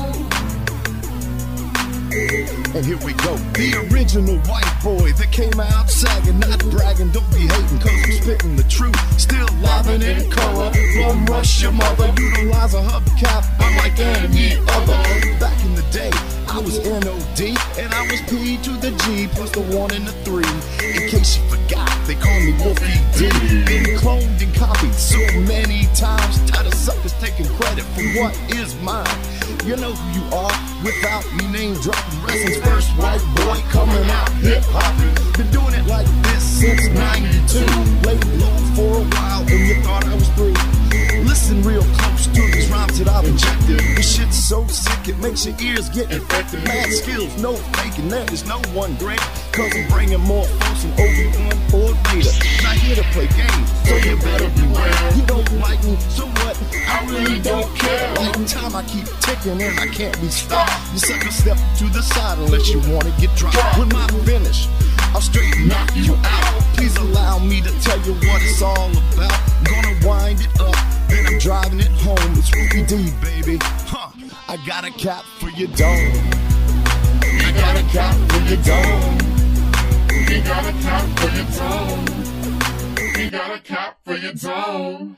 And here we go. The original white boy that came out sagging, not bragging, don't be hating, cause I'm spitting the truth. Still livin' in color, plum rush your mother, utilize a hubcap unlike any other. Back in the day, I was N-O-D, and I was P to the G, plus the 1 and the 3. In case you forgot, they call me Wolfie D. Been cloned and copied so many times, tired of suckers taking credit for what is mine. You know who you are without me name dropping. Wrestling's first white boy coming out hip hopping. Been doing it like this since '92. Laid low for a while and you thought I was through. Listen real close to these rhymes that I've injected. This shit's so sick it makes your ears get infected. Mad skills, no faking, there is no one great. Cause I'm bringing more folks than Obi-Wan or Vader. Not here to play games, so you better beware. You don't like me, so what? I really don't care. Like time I keep ticking and I can't be stopped. You sucker step to the side unless you wanna get dropped. When my finish, I'll straight knock you out. Please allow me to tell you what it's all about. I'm gonna wind it up, then I'm driving it home. It's Wolfie D, baby. I got a cap for your dome. I got a cap for your dome. We got a cap for your dome. We got a cap for your dome.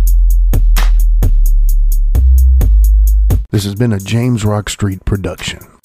This has been a James Rock Street production.